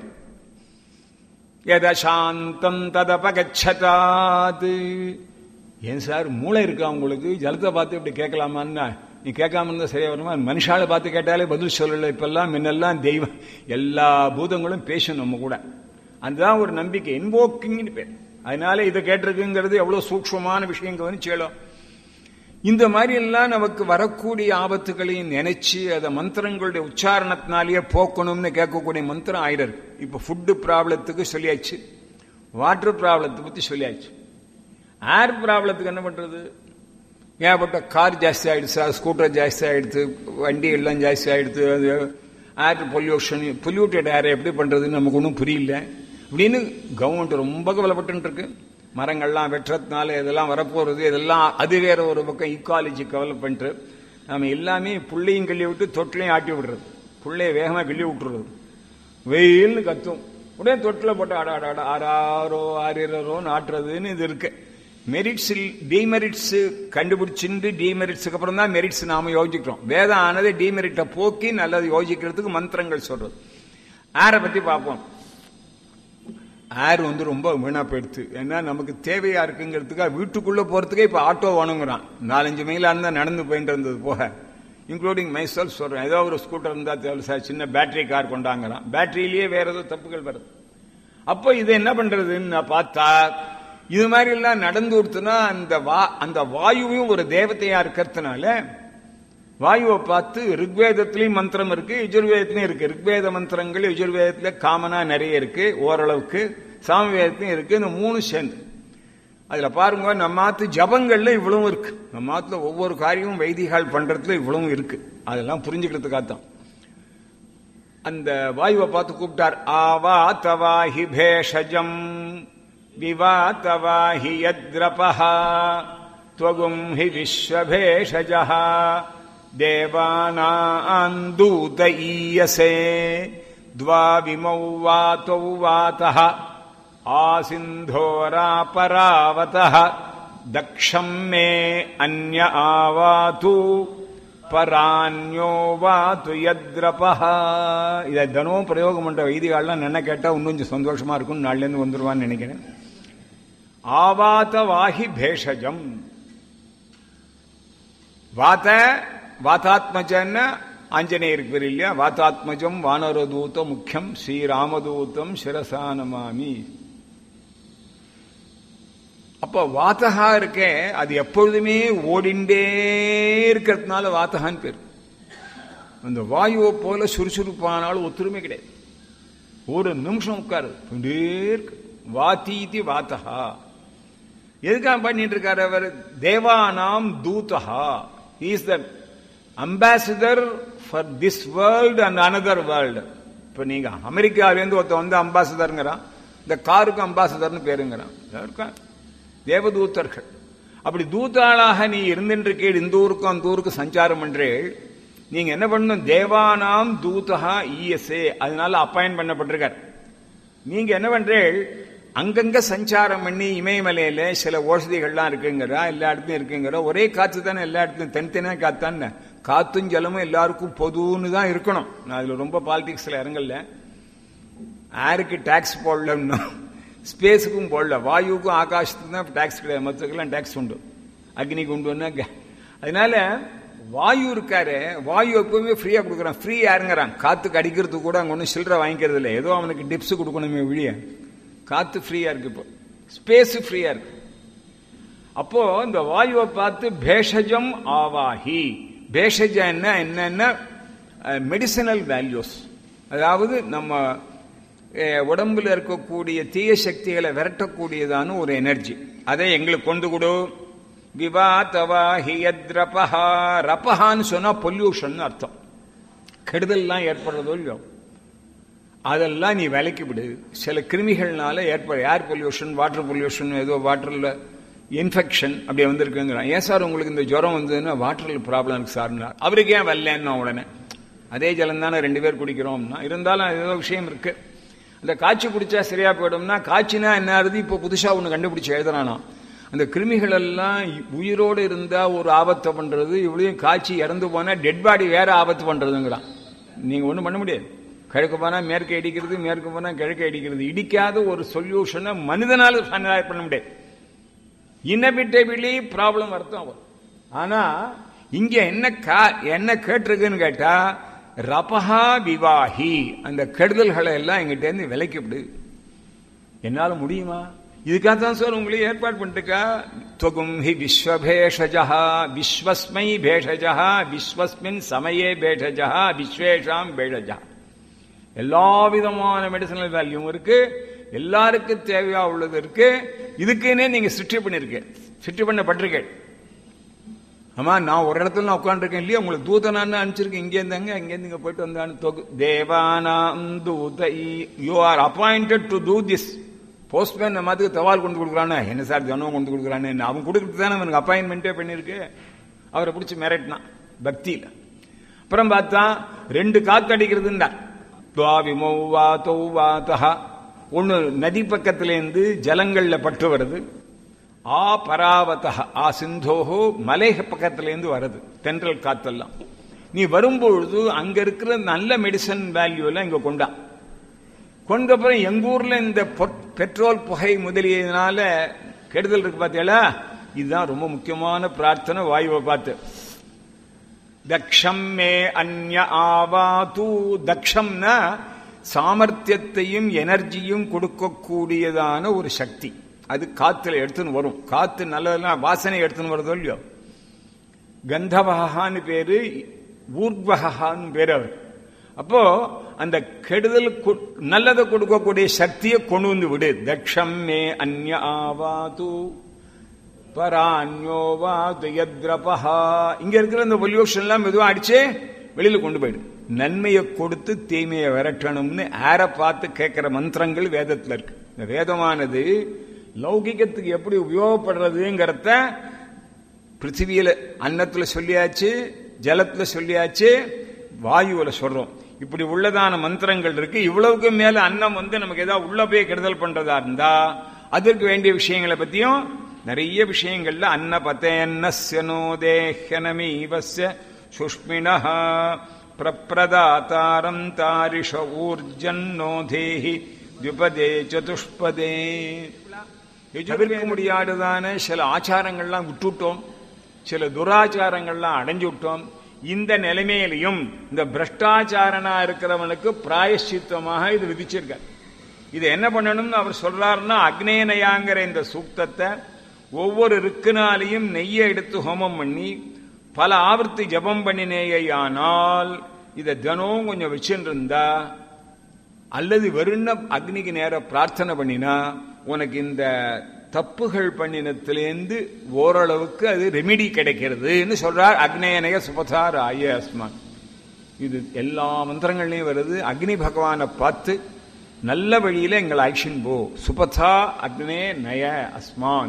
எத சாந்தம் ததபகச்சதாது. ஏன் சார் மூளை இருக்கா உங்களுக்கு, ஜலத்தை பார்த்து இப்படி கேட்கலாமான்னா, நீ கேட்காம இருந்தா சரியா வருமா? மனுஷால பார்த்து கேட்டாலே பதில் சொல்லல. இப்பெல்லாம் முன்னெல்லாம் தெய்வம், எல்லா பூதங்களும் பேசும் நம்ம கூட. அதுதான் ஒரு நம்பிக்கை, இன்வோக்கிங்னு பேர். அதனால இதை கேட்டிருக்குங்கிறது எவ்வளவு சூக்ஷ்மமான விஷயம் கவனிச்சேலும். இந்த மாதிரி எல்லாம் நமக்கு வரக்கூடிய ஆபத்துகளையும் நினைச்சு அதை மந்திரங்களுடைய உச்சாரணத்தினாலேயே போக்கணும்னு கேட்கக்கூடிய மந்திரம் ஆயிரம் இருக்கு. இப்ப ஃபுட்டு ப்ராப்ளத்துக்கு சொல்லியாச்சு, வாட்டர் ப்ராப்ளத்தை பத்தி சொல்லியாச்சு. ஏர் ப்ராப்ளத்துக்கு என்ன பண்றது? ஏற்பட்ட கார் ஜாஸ்தி ஆயிடுச்சு, ஸ்கூட்டர் ஜாஸ்தி ஆயிடுச்சு, வண்டி எல்லாம் ஜாஸ்தி ஆயிடுச்சு, அது ஏர் பொல்யூஷன், பொல்யூட்டட் ஏர் எப்படி பண்றதுன்னு நமக்கு ஒன்றும் புரியல அப்படின்னு கவர்மெண்ட் ரொம்ப கவலைப்பட்டு இருக்கு. மரங்கள்லாம் வெட்டுறதுனால இதெல்லாம் வரப்போறது, இதெல்லாம் அது வேற ஒரு பக்கம் ஈக்காலஜி டெவலப்மெண்ட். நம்ம எல்லாமே புள்ளையும் கிள்ளி விட்டு தொட்டிலையும் ஆட்டி விடுறது, புள்ளைய வேகமா கிள்ளி விட்டுறது, வெயில்னு கத்தும் உடனே தொட்டில போட்டு ஆடா ஆடாடா ஆறாரோ ஆறிரோன்னு ஆட்டுறதுன்னு இது இருக்கு. மெரிட்ஸ் டிமெரிட்ஸ் கண்டுபிடிச்சிட்டு டிமெரிட்ஸுக்கு அப்புறம் தான் மெரிட்ஸ் நாம யோசிக்கிறோம். வேதம் ஆனது டிமெரிட்டை போக்கி நல்லது யோசிக்கிறதுக்கு மந்திரங்கள் சொல்றது. ஏரை பத்தி பார்ப்போம். ஏர் வந்து ரொம்ப வீணா போயிடுது. ஏன்னா நமக்கு தேவையா இருக்குங்கிறதுக்காக வீட்டுக்குள்ள போறதுக்கே இப்ப ஆட்டோ வேணுங்கிறான். நாலஞ்சு மைலா இருந்தா நடந்து போயிட்டு இருந்தது போக, இன்க்ளூடிங் மைசெல்ஃப் சொல்றேன். ஏதோ ஒரு ஸ்கூட்டர் இருந்தா தேவை சார், சின்ன பேட்டரி கார் கொண்டாங்கிறான். பேட்டரியிலேயே வேற ஏதோ தப்புகள் வருது. அப்போ இது என்ன பண்றதுன்னு நான் பார்த்தா, இது மாதிரி எல்லாம் நடந்து கொடுத்தனா அந்த வா அந்த வாயுவையும் ஒரு தேவதையா இருக்கிறதுனால வாயுவை பார்த்து ரிக்வேதத்திலையும் மந்திரம் இருக்கு, யஜுர்வேதத்திலையும் இருக்கு. ரிக்வேத மந்திரங்கள் யஜுர்வேதத்துல காமனா நிறைய இருக்கு, ஓரளவுக்கு சாமவேதத்திலையும் இருக்கு. இந்த மூணு சேர்ந்து அதுல பாருங்க, நம்ம ஆத்து ஜபங்கள்ல இவ்வளவும் இருக்கு. நம்ம ஆத்துல ஒவ்வொரு காரியமும் வைதிகால் பண்றதுல இவ்வளவும் இருக்கு. அதெல்லாம் புரிஞ்சுக்கிறதுக்காகத்தான் அந்த வாயுவை பார்த்து கூப்பிட்டார். ஆவா தவாஹி பேஷஜம் விவா தவாஹி யத்ரபஹா த்வகும் ஹி விஸ்வபேஷஜஹ தேவானாம் தூத ஈயசே த்வாவிமௌ வாதௌ வாதஹ ஆசிந்தோரா பராவதஹ தக்ஷம் மே அன்ய ஆவாது பரான்யோ வாது யத்ரபஹ. இதை தினமும் பிரயோகம் பண்ற வைதிகாலாம் என்ன கேட்டா இன்னும் கொஞ்சம் சந்தோஷமா இருக்கும். நாள்ல இருந்து வந்துருவான்னு நினைக்கிறேன். ஆவாத வாஹி பேஷஜம். வாத வாதாத்மஜன்னு ஆஞ்சநேயருக்கு பேர் இல்லையா? வாதாத்மஜம் வானரதூத முக்கியம் ஸ்ரீராமதூதம் சிரசானமாமி. அப்ப வாத்தகா இருக்கே, அது எப்பொழுதுமே ஓடிண்டே இருக்கிறதுனால வாத்தகான்னு பேர். அந்த வாயுவை போல சுறுசுறுப்பானாலும் ஒத்துருமே கிடையாது. ஒரு நிமிஷம் உட்காரு இருக்கு. வாத்தீதி வாத்தகா. எதுக்காக பண்ணிட்டு இருக்காரு அவர்? தேவானாம் தூதஹா. He is the ambassador for this world and another world. இப்ப நீங்க அமெரிக்காவிலேருந்து ஒருத்த வந்து அம்பாசிடருங்கிறான், இந்த காருக்கு அம்பாசிடர்னு பேருங்கிறான். தேவதூத்தர்கள். அப்படி தூத்தாளாக நீ இருந்திருக்கீள், இந்த ஊருக்கும் அந்த ஊருக்கு சஞ்சாரம் பண்றீள். நீங்க என்ன பண்ணணும்? தேவானாம் தூதஹா ஈயசே. அதனால அப்பாயின் பண்ணப்பட்டிருக்கார். நீங்க என்ன பண்றீள்? அங்கங்க சஞ்சாரம் பண்ணி இமயமலையில சில ஓஷதிகள்லாம் இருக்குங்கிறா, எல்லா இடத்துலயும் இருக்குங்கிற. ஒரே காத்து தானே எல்லா இடத்துலயும், தனித்தனியா காத்தான்னு. காத்தும் ஜலமும் எல்லாருக்கும் பொதுன்னு தான் இருக்கணும். நான் அதுல ரொம்ப பாலிடிக்ஸ்ல இறங்கல. யாருக்கு டாக்ஸ் போடலன்னா ஸ்பேஸுக்கும் போடல, வாயுக்கும் ஆகாசத்துக்கும் தான் டாக்ஸ் கிடையாது, மற்றதுக்கெல்லாம் டாக்ஸ் உண்டு. அக்னிக்கு உண்டு. அதனால வாயு இருக்காரு, வாயு எப்பவுமே ஃப்ரீயா கொடுக்குறான். ஃப்ரீ யாருங்கிறான்? காத்துக்கு அடிக்கிறதுக்கு கூட அங்க ஒன்றும் சில்லறை வாங்கிக்கிறது இல்லை, ஏதோ அவனுக்கு டிப்ஸ் கொடுக்கணுமே விழிய. காத்து ஃப்ரீயா இருக்கு, இப்போ ஸ்பேஸ் ஃப்ரீயா இருக்கு. அப்போ இந்த வாயுவை பார்த்து பேஷஜம் ஆவாஹி. பேஷஜ என்ன என்னென்ன மெடிசினல் வேல்யூஸ், அதாவது நம்ம உடம்புல இருக்கக்கூடிய தீய சக்திகளை விரட்டக்கூடியதான ஒரு எனர்ஜி, அதை எங்களுக்கு கொண்டு கொடு. விவா தவாஹி யத்ரபஹா. ரபஹான்னு சொன்னா பொல்யூஷன் அர்த்தம். கெடுதல்லாம் ஏற்படுறதோ இல்லையோ அதெல்லாம் நீ விலைக்கு விடு. சில கிருமிகள்னால ஏற்பட ஏர் பொல்யூஷன், வாட்டர் பொல்யூஷன், ஏதோ வாட்டர்ல இன்ஃபெக்ஷன் அப்படியே வந்திருக்குங்கிறான். ஏன் சார் உங்களுக்கு இந்த ஜுரம் வந்ததுன்னா வாட்டர்ல ப்ராப்ளம் இருக்கு சார்னா. அவருக்கு ஏன் வரலன்னா உடனே அதே ஜலம் தானே ரெண்டு பேர் குடிக்கிறோம்னா, இருந்தாலும் ஏதோ விஷயம் இருக்கு. அந்த காய்ச்சி குடிச்சா சரியா போயிடும்னா, காய்ச்சினா என்ன ஆகுது? இப்போ புதுசா ஒன்று கண்டுபிடிச்சு எழுதுறானா, அந்த கிருமிகள் எல்லாம் உயிரோடு இருந்தா ஒரு ஆபத்தை பண்றது, இவ்வளையும் காய்ச்சி இறந்து போனா டெட் பாடி வேற ஆபத்து பண்றதுங்கிறான். நீங்க ஒன்றும் பண்ண முடியாது. கிழக்கு போனா மேற்கு அடிக்கிறது, மேற்கு போனா கிழக்கு அடிக்கிறது. இடிக்காத ஒரு சொல்யூஷனை மனிதனால பண்ண முடியாது. இனபிட்டபிளி ப்ராப்ளம் அர்த்தம் வரும். ஆனா இங்க என்ன என்ன கேட்டிருக்குன்னு கேட்டா, ரபஹா விவாஹி. அந்த கெடுதல்களை எல்லாம் எங்கிட்ட இருந்து விலைக்கிவிடு. என்னால முடியுமா? இதுக்காகத்தான் சார் உங்களுக்கு ஏற்பாடு பண்ணிட்டுக்கா. துவகும் ஹி விஸ்வபேஷஜா விஸ்வஸ்மை பேஷஜா விஸ்வஸ்மின் சமயே பேஷஜா விஸ்வேஷாம் பேஷஜா. எல்லா விதமான மெடிசனல் வேல்யூவும் இருக்கு, எல்லாருக்கும் தேவையா உள்ளது இருக்கு. இதுக்குன்னே நீங்க சிருஷ்டி பண்ணிருக்கேன், சிருஷ்டி பண்ணப்பட்டிருக்கேன். ஆமா, நான் ஒரு இடத்துல நான் உட்காந்துருக்கேன் இல்லையா, உங்களுக்கு தூதனான்னு அனுப்பிச்சிருக்கேன். இங்கே இருந்தாங்க, அங்கேருந்து இங்க போயிட்டு வந்தான்னு. தேவானாம் தூத. You are appointed to do this. Postman நம்மத்துக்கு தவால் கொண்டு கொடுக்குறானே, என்ன சார் ஜனம் கொண்டு கொடுக்குறானே, அவன் கொடுக்கறது தானே அவனுக்கு அப்பாயின்மெண்டே பண்ணிருக்கு. அவரை பிடிச்சி மிரட்டினான் பக்தியில. அப்புறம் பார்த்தா ரெண்டு காத்து அடிக்கிறதுண்டா. ஒன்னு நதி பக்கத்திலேருந்து ஜலங்கள்ல பட்டு வருது, ஆ பராவத ஆ சிந்தோஹோ மலை பக்கத்திலேருந்து வருது தென்றல் காத்தெல்லாம். நீ வரும்பொழுது அங்க இருக்கிற நல்ல மெடிசன் வேல்யூ எல்லாம் இங்க கொண்டா. கொண்டப்புறம் எங்க ஊர்ல இந்த பெட்ரோல் புகை முதலியதுனால கெடுதல் இருக்கு பார்த்தீங்களா. இதுதான் ரொம்ப முக்கியமான பிரார்த்தனை வாயுவை பார்த்து. தக்ஷம் மே அந்ய ஆவாது. தக்ஷம்னா சாமர்த்தியத்தையும் எனர்ஜியும் கொடுக்கக்கூடியதான ஒரு சக்தி. அது காத்துல எடுத்துன்னு வரும். காத்து நல்லதெல்லாம் வாசனை எடுத்துன்னு வருதோ இல்லையோ. கந்தவகான்னு பேரு, ஊர்வகான்னு பேரு அவர். அப்போ அந்த கெடுதல் நல்லதை கொடுக்கக்கூடிய சக்தியை கொண்டு வந்து விடு. தக்ஷம் மே அந்ய ஆவாது பரான்யோவாது யத்ரபஹா. இங்க இருக்கிற இந்த பொல்யூஷன் எல்லாம் மெதுவா அடிச்சே வெளியில கொண்டு போயிடு. நன்மையை கொடுத்து தீமையை விரட்டணும்னு ஆர பார்த்து கேட்கிற மந்திரங்கள் வேதத்துல இருக்கு. இந்த வேதமானது லௌகிகத்துக்கு எப்படி உபயோகப்படுறதுங்கிறத பிருத்திவியில அன்னத்துல சொல்லியாச்சு, ஜலத்துல சொல்லியாச்சு, வாயுவில சொல்றோம். இப்படி உள்ளதான மந்திரங்கள் இருக்கு. இவ்வளவுக்கு மேல அன்னம் வந்து நமக்கு ஏதாவது உள்ள போய் கெடுதல் பண்றதா இருந்தா அதற்கு வேண்டிய விஷயங்களை பத்தியும் நிறைய விஷயங்கள்ல அன்னபதேன்னஸ்ய நோதேஹ்யனமீவஸ்ய சுஷ்மிணஹ பிரப்ரதாதாரம் தாரிஷ ஊர்ஜன்னோதேஹி த்விபதே சதுஷ்பதே. தவிர்க்க முடியாததான சில ஆச்சாரங்கள்லாம் விட்டுட்டோம், சில துராச்சாரங்கள்லாம் அடைஞ்சு விட்டோம். இந்த நிலைமையிலையும் இந்த பிரஷ்டாச்சாரனா இருக்கிறவனுக்கு பிராயஷ்சித்தமாக இது விதிச்சிருக்க. இது என்ன பண்ணணும்னு அவர் சொல்றாருன்னா, அக்னேனயாங்கிற இந்த சூக்தத்தை ஒவ்வொரு ருக்குனாலையும் நெய்யை எடுத்து ஹோமம் பண்ணி பல ஆவர்த்தி ஜபம் பண்ணினேயானால் இதை தினம் கொஞ்சம் வச்சுட்டு இருந்தா, அல்லது வெறும் அக்னிக்கு நேர பிரார்த்தனை பண்ணினா உனக்கு இந்த தப்புகள் பண்ணினத்திலேருந்து ஓரளவுக்கு அது ரெமிடி கிடைக்கிறதுன்னு சொல்றார். அக்னேனய சுபதார் ஆய அஸ்மான். இது எல்லா மந்திரங்கள்லையும் வருது. அக்னி பகவானை பார்த்து நல்ல வழியில எங்கள் ஆக்ஷன் போ, சுபதா அக்னே நய அஸ்மான்.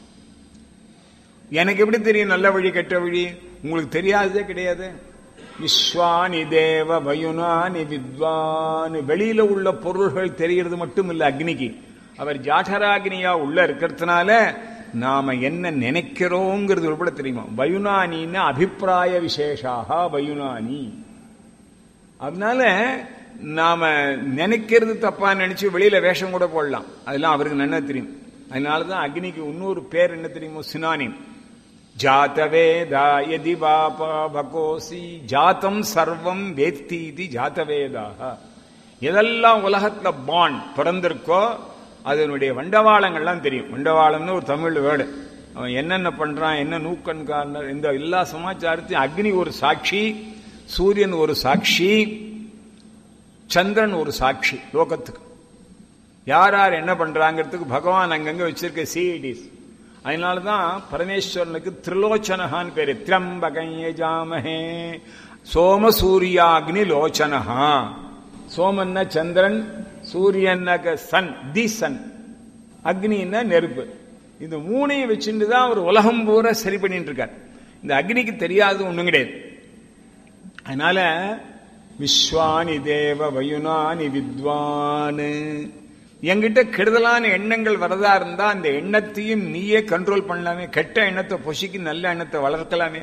எனக்கு எப்படி தெரியும் நல்ல வழி கெட்ட வழி? உங்களுக்கு தெரியாததே கிடையாது. விஸ்வானி தேவ வயுனானி வித்வான். வெளியில உள்ள பொருள்கள் தெரிகிறது மட்டும் இல்ல அக்னிக்கு. அவர் ஜாடராக்னியா உள்ள இருக்கிறதுனால நாம என்ன நினைக்கிறோங்கிறது உட்பட தெரியுமா. வயுனானின்னு அபிப்பிராய விசேஷாக வயுனானி. அதனால நாம நினைக்கிறது தப்பா நினைச்சு வெளியில வேஷம் கூட போடலாம். அதெல்லாம் அவருக்கு நல்லா தெரியும். அதனாலதான் அக்னிக்கு இன்னொரு பேர் என்ன தெரியுமோ, சினானின். ஜாத்தவேதா யதி வாபா பகோசி ஜாத்தம் சர்வம் வேத்தீதி ஜாத்தவேதாக. எதெல்லாம் உலகத்துல பாண்ட் பிறந்திருக்கோ அதனுடைய வண்டவாளங்கள்லாம் தெரியும். வண்டவாளம்னு ஒரு தமிழ் வேர்டு. அவன் என்னென்ன பண்றான், என்ன நூக்கண்காரர், இந்த எல்லா சமாச்சாரத்தையும் அக்னி ஒரு சாட்சி, சூரியன் ஒரு சாட்சி, சந்திரன் ஒரு சாட்சி. லோகத்துக்கு யார் யார் என்ன பண்றாங்கிறதுக்கு பகவான் அங்கங்க வச்சிருக்க சிஐடிஸ். அதனாலதான் பரமேஸ்வரனுக்கு திரிலோச்சனஹான்னு பேரு. திரம்பகே சோம சூரியாக்னி லோச்சனஹா. சோமன்னா சந்திரன், சூரியன்னாக்க சன், தி சன், அக்னின்னா நெருப்பு. இந்த மூணையும் வச்சுட்டு தான் ஒரு உலகம் பூரா சரி பண்ணிட்டு இருக்கார். இந்த அக்னிக்கு தெரியாது ஒண்ணும் கிடையாது. அதனால விஸ்வானி தேவ வயுனானி வித்வான். என்கிட்ட கெடுதலான எண்ணங்கள் வரதா இருந்தா அந்த எண்ணத்தையும் நீயே கண்ட்ரோல் பண்ணலாமே. கெட்ட எண்ணத்தை பொசிக்கு நல்ல எண்ணத்தை வளர்க்கலாமே.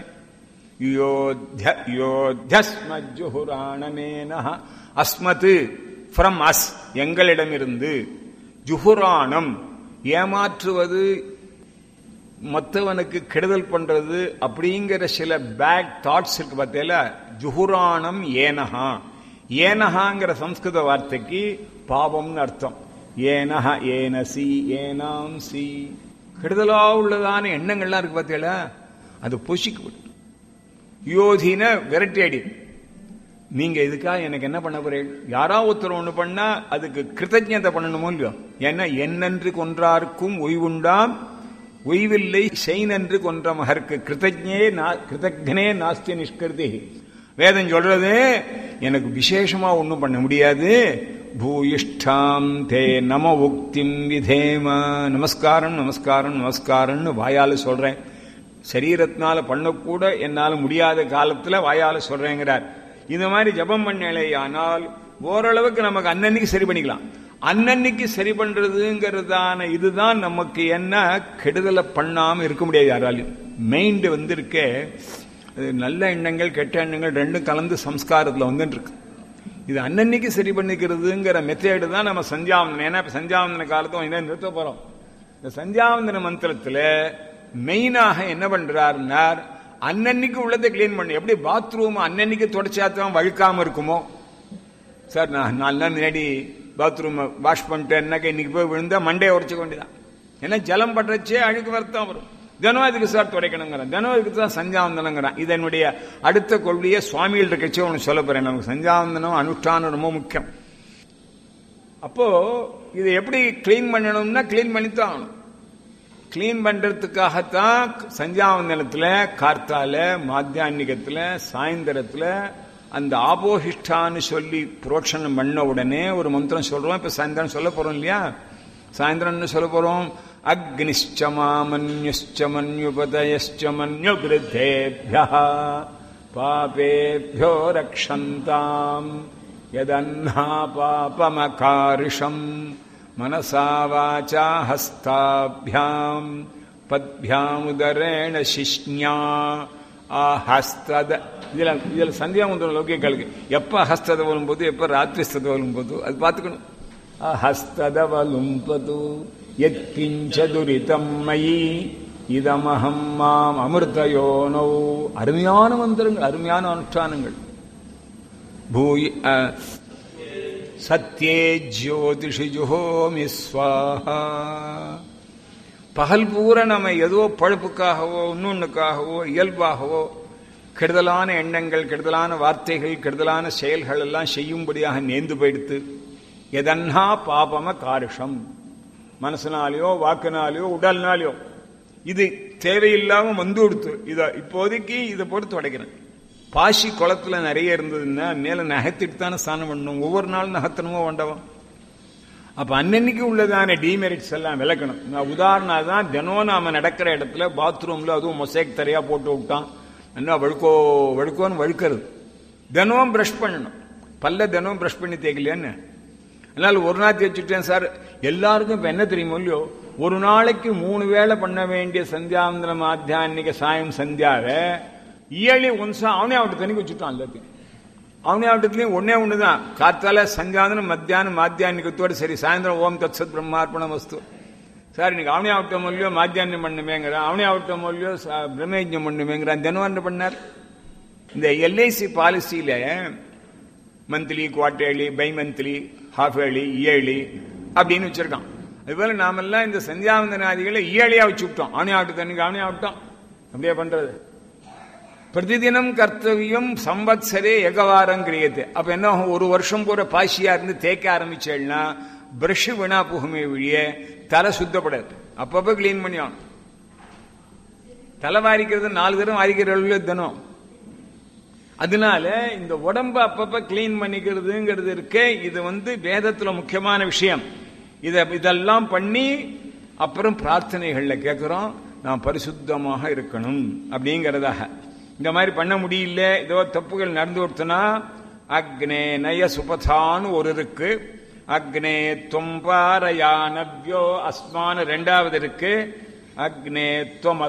அஸ்மத் ஃப்ரம் அஸ், எங்களிடமிருந்து. ஜுஹுரானம் ஏமாற்றுவது, மற்றவனுக்கு கெடுதல் பண்றது அப்படிங்கிற சில பேட் தாட்ஸ் இருக்கு பார்த்தீங்களா. ஜுஹுரானம் ஏனஹா. ஏனஹாங்கிற சம்ஸ்கிருத வார்த்தைக்கு பாவம்னு அர்த்தம். ஏனஹ ஏனசி ஏனாம் சி. கெடுதலா உள்ளதான எண்ணங்கள்லாம் இருக்கு பார்த்தீங்களா, அது பொசிக்கப்பட்டு யோதின விரட்டி அடி. நீங்க இதுக்காக எனக்கு என்ன பண்ண போறீங்க? யாரா ஒருத்தர் ஒண்ணு பண்ணா அதுக்கு கிருத்தஜ்ஞத்தை பண்ணணுமோ இல்லையோ. ஏன்னா என்னென்று கொன்றார்க்கும் ஒய்வுண்டாம், ஒய்வில்லை செய்நன்று கொன்ற மகருக்கு கிருத்தஜ்ஞே கிருத்தஜ்ஞனே நாஸ்தி நிஷ்கிருதி. வேதம் சொல்றது எனக்கு விசேஷமா ஒன்றும் பண்ண முடியாது, பூயிஷ்டாம் தே நம உக்திம் விதேம. நமஸ்காரம் நமஸ்காரம் நமஸ்காரம்னு வாயால சொல்றேன். சரீரத்தினால பண்ணக்கூட என்னால முடியாத காலத்துல வாயால சொல்றேங்கிறார். இந்த மாதிரி ஜபம் பண்ணலையானால் ஓரளவுக்கு நமக்கு அன்னன்னைக்கு சரி பண்ணிக்கலாம். அன்னன்னைக்கு சரி பண்றதுங்கிறதான இதுதான் நமக்கு என்ன கெடுதலை பண்ணாம இருக்க முடியாது யாராலையும். மைண்ட் வந்து இருக்க நல்ல எண்ணங்கள் கெட்ட எண்ணங்கள் ரெண்டும் கலந்து சம்ஸ்காரத்தில் வந்துட்டு இருக்கு. இது அன்னன்னைக்கு சரி பண்ணிக்கிறதுங்கிற மெத்தேடு தான் நம்ம சந்தியாவந்தனம். ஏன்னா இப்ப சந்தியாவந்தன காலத்தும் என்ன நிறுத்த போறோம். இந்த சந்தியாவந்தன மந்திரத்துல மெயினாக என்ன பண்றாருன்னா அன்னன்னைக்கு உள்ளதை கிளீன் பண்ணு. எப்படி பாத்ரூம் அன்னன்னைக்கு தொடச்சாத்தான் வழுக்காம இருக்குமோ. சார் நான் நாலு நாள் முன்னாடி பாத்ரூம் வாஷ் பண்ணிட்டேன்னாக்க இன்னைக்கு போய் விழுந்தா மண்டையை உரைச்சிக்க வேண்டியதான். ஏன்னா ஜலம் பட்டுறச்சே அழுக்கு வரத்தான் வரும். தினம் இதுக்கு சார் துடைக்கணுங்கிறான், தினம் இதுக்கு தான் சந்தியாவந்தனங்கிறான். இதனுடைய அடுத்த கொள்கையை சுவாமிகள் இருக்கச்சே ஒன்று சொல்ல போறேன். நமக்கு சந்தியாவந்தனம் அனுஷ்டானம் ரொம்ப முக்கியம். அப்போ இதை எப்படி கிளீன் பண்ணணும்னா கிளீன் பண்ணித்தான் ஆகணும். கிளீன் பண்றதுக்காகத்தான் சந்தியாவந்தனத்துல கார்த்தால மாத்தியான்னிகத்துல சாயந்தரத்துல அந்த ஆபோஹிஷ்டான்னு சொல்லி புரோட்சணம் பண்ண உடனே ஒரு மந்திரம் சொல்றோம். இப்ப சாயந்தரம் சொல்ல போறோம் இல்லையா? சாயந்தரம் சொல்ல போறோம். அக்னிஷ்ச மாமன்யுஷ்ச மன்யுபதயஷ்ச மன்யுக்ருத்தேப்யஹ பாபேப்யோ ரக்ஷந்தாம் யதன்னா பாபமகாரிஷம் மனசா வாசா ஹஸ்தாபியாம் பத்பியாமுதரேண சிஷ்ஞா ஹஸ்தத. இதுல இதுல சந்தியாவந்தனம் லௌகிகளுக்கு எப்ப ஹஸ்தத வரும்போது எப்ப ராத்திரிஸ்தத வரும்போது அது பார்த்துக்கணும். ஹஸ்ததவலும்பது யத்கிஞ்ச துரிதம் மயி இதமஹம் மாம் அமிர்தயோனோ. அருமையான மந்திரங்கள், அருமையான அனுஷ்டானங்கள். பூயி சத்யே ஜோதிஷி ஜுஹோமி ஸ்வாஹா. பகல் பூரா நம்ம ஏதோ பழப்புக்காகவோ இன்னொன்னுக்காகவோ இயல்பாகவோ கெடுதலான எண்ணங்கள் கெடுதலான வார்த்தைகள் கெடுதலான செயல்கள் எல்லாம் செய்யும்படியாக நேர்ந்து போயிடுத்து. எதன்னா பாபம காரிஷம். மனசுனாலேயோ வாக்குனாலேயோ உடல்னாலேயோ இது தேவையில்லாம வந்து கொடுத்து இதை இப்போதைக்கு இதை போட்டு துடைக்கிறேன். பாசி குளத்துல நிறைய இருந்ததுன்னா மேல நகத்திட்டு தானே ஸ்நானம் பண்ணணும். ஒவ்வொரு நாளும் நகத்தணுமோ வேண்டவன். அப்ப அன்னன்னைக்கு உள்ளதான டிமெரிட்ஸ் எல்லாம் விளக்கணும். உதாரணம் தான் தினம் நாம நடக்கிற இடத்துல பாத்ரூம்ல அதுவும் மொசைக் தரையா போட்டு விட்டான் என்ன வழுக்கோ வழுக்கோன்னு வழுக்கிறது. தினமும் பிரஷ் பண்ணணும். பல்ல தினமும் பிரஷ் பண்ணி தேய்க்கலையான்னு. அதனால ஒரு நாள் தேய்ச்சிட்டேன் சார். எல்லாருக்கும் இப்ப என்ன தெரியுமோ இல்லையோ, ஒரு நாளைக்கு மூணு வேளை பண்ண வேண்டிய சந்தியாவந்தனம் ஆத்தியான்னிக சாயம் சந்தியாவை இயர்லி ஒன்ஸா அவனே அவட்டு தனிக்கு வச்சுட்டான். எல்லாத்தையும் அவனே ஆவட்டத்திலையும் ஒன்னே ஒண்ணுதான். காத்தால சந்தியாவந்தனம் மத்தியானம் மாத்தியான்னிகத்தோடு சரி. சாயந்தரம் ஓம் தத் சத் பிரம்மார்ப்பணம் வஸ்து. சார் இன்னைக்கு அவனே ஆவட்டம் இல்லையோ மாத்தியான்யம் பண்ணுமேங்கிறான். அவனே ஆவட்டம் இல்லையோ பிரம்மயஜம் பண்ணுமேங்கிறான். தினம் என்ன பண்ணார்? இந்த எல்ஐசி பாலிசியில monthly quarterly bimonthly half yearly yearly அப்படின்னு வச்சிருக்கான். அதுபோல நாமெல்லாம் இந்த சந்தியாவந்தனாதிகளை இயர்லியா வச்சு விட்டோம். அவனே ஆவட்டு தண்ணிக்கு அவனே ஆவட்டம் அப்படியே பண்றது. பிரதிதினம் கர்த்தவியம் சம்பத்சரே ஏகவாரம் கிரியது. அப்ப என்ன ஒரு வருஷம் பூரா பாசியா இருந்து தேய்க்க ஆரம்பிச்சேன்னா பிரஷ் வீணா போகுமே வழிய தலை சுத்தப்படாது. அப்பப்ப கிளீன் பண்ணி ஆகணும். தலை வாரிக்கிறது நாலு தரம் வாரிக்கிற தினம். அதனால இந்த உடம்ப அப்பப்ப கிளீன் பண்ணிக்கிறதுங்கிறது இருக்கே, இது வந்து வேதத்துல முக்கியமான விஷயம். இத இதெல்லாம் பண்ணி அப்புறம் பிரார்த்தனைகள்ல கேட்கிறோம் நான் பரிசுத்தமாக இருக்கணும் அப்படிங்கிறதாக. இந்த மாதிரி பண்ண முடியல, ஏதோ தப்புகள் நடந்து கொடுத்தனா அக்னே நய சுபதான்னு ஒரு இருக்கு. அக்னே தொம்பாரயானவ்யோ அஸ்மான ரெண்டாவது இருக்கு. அக்னே துவம்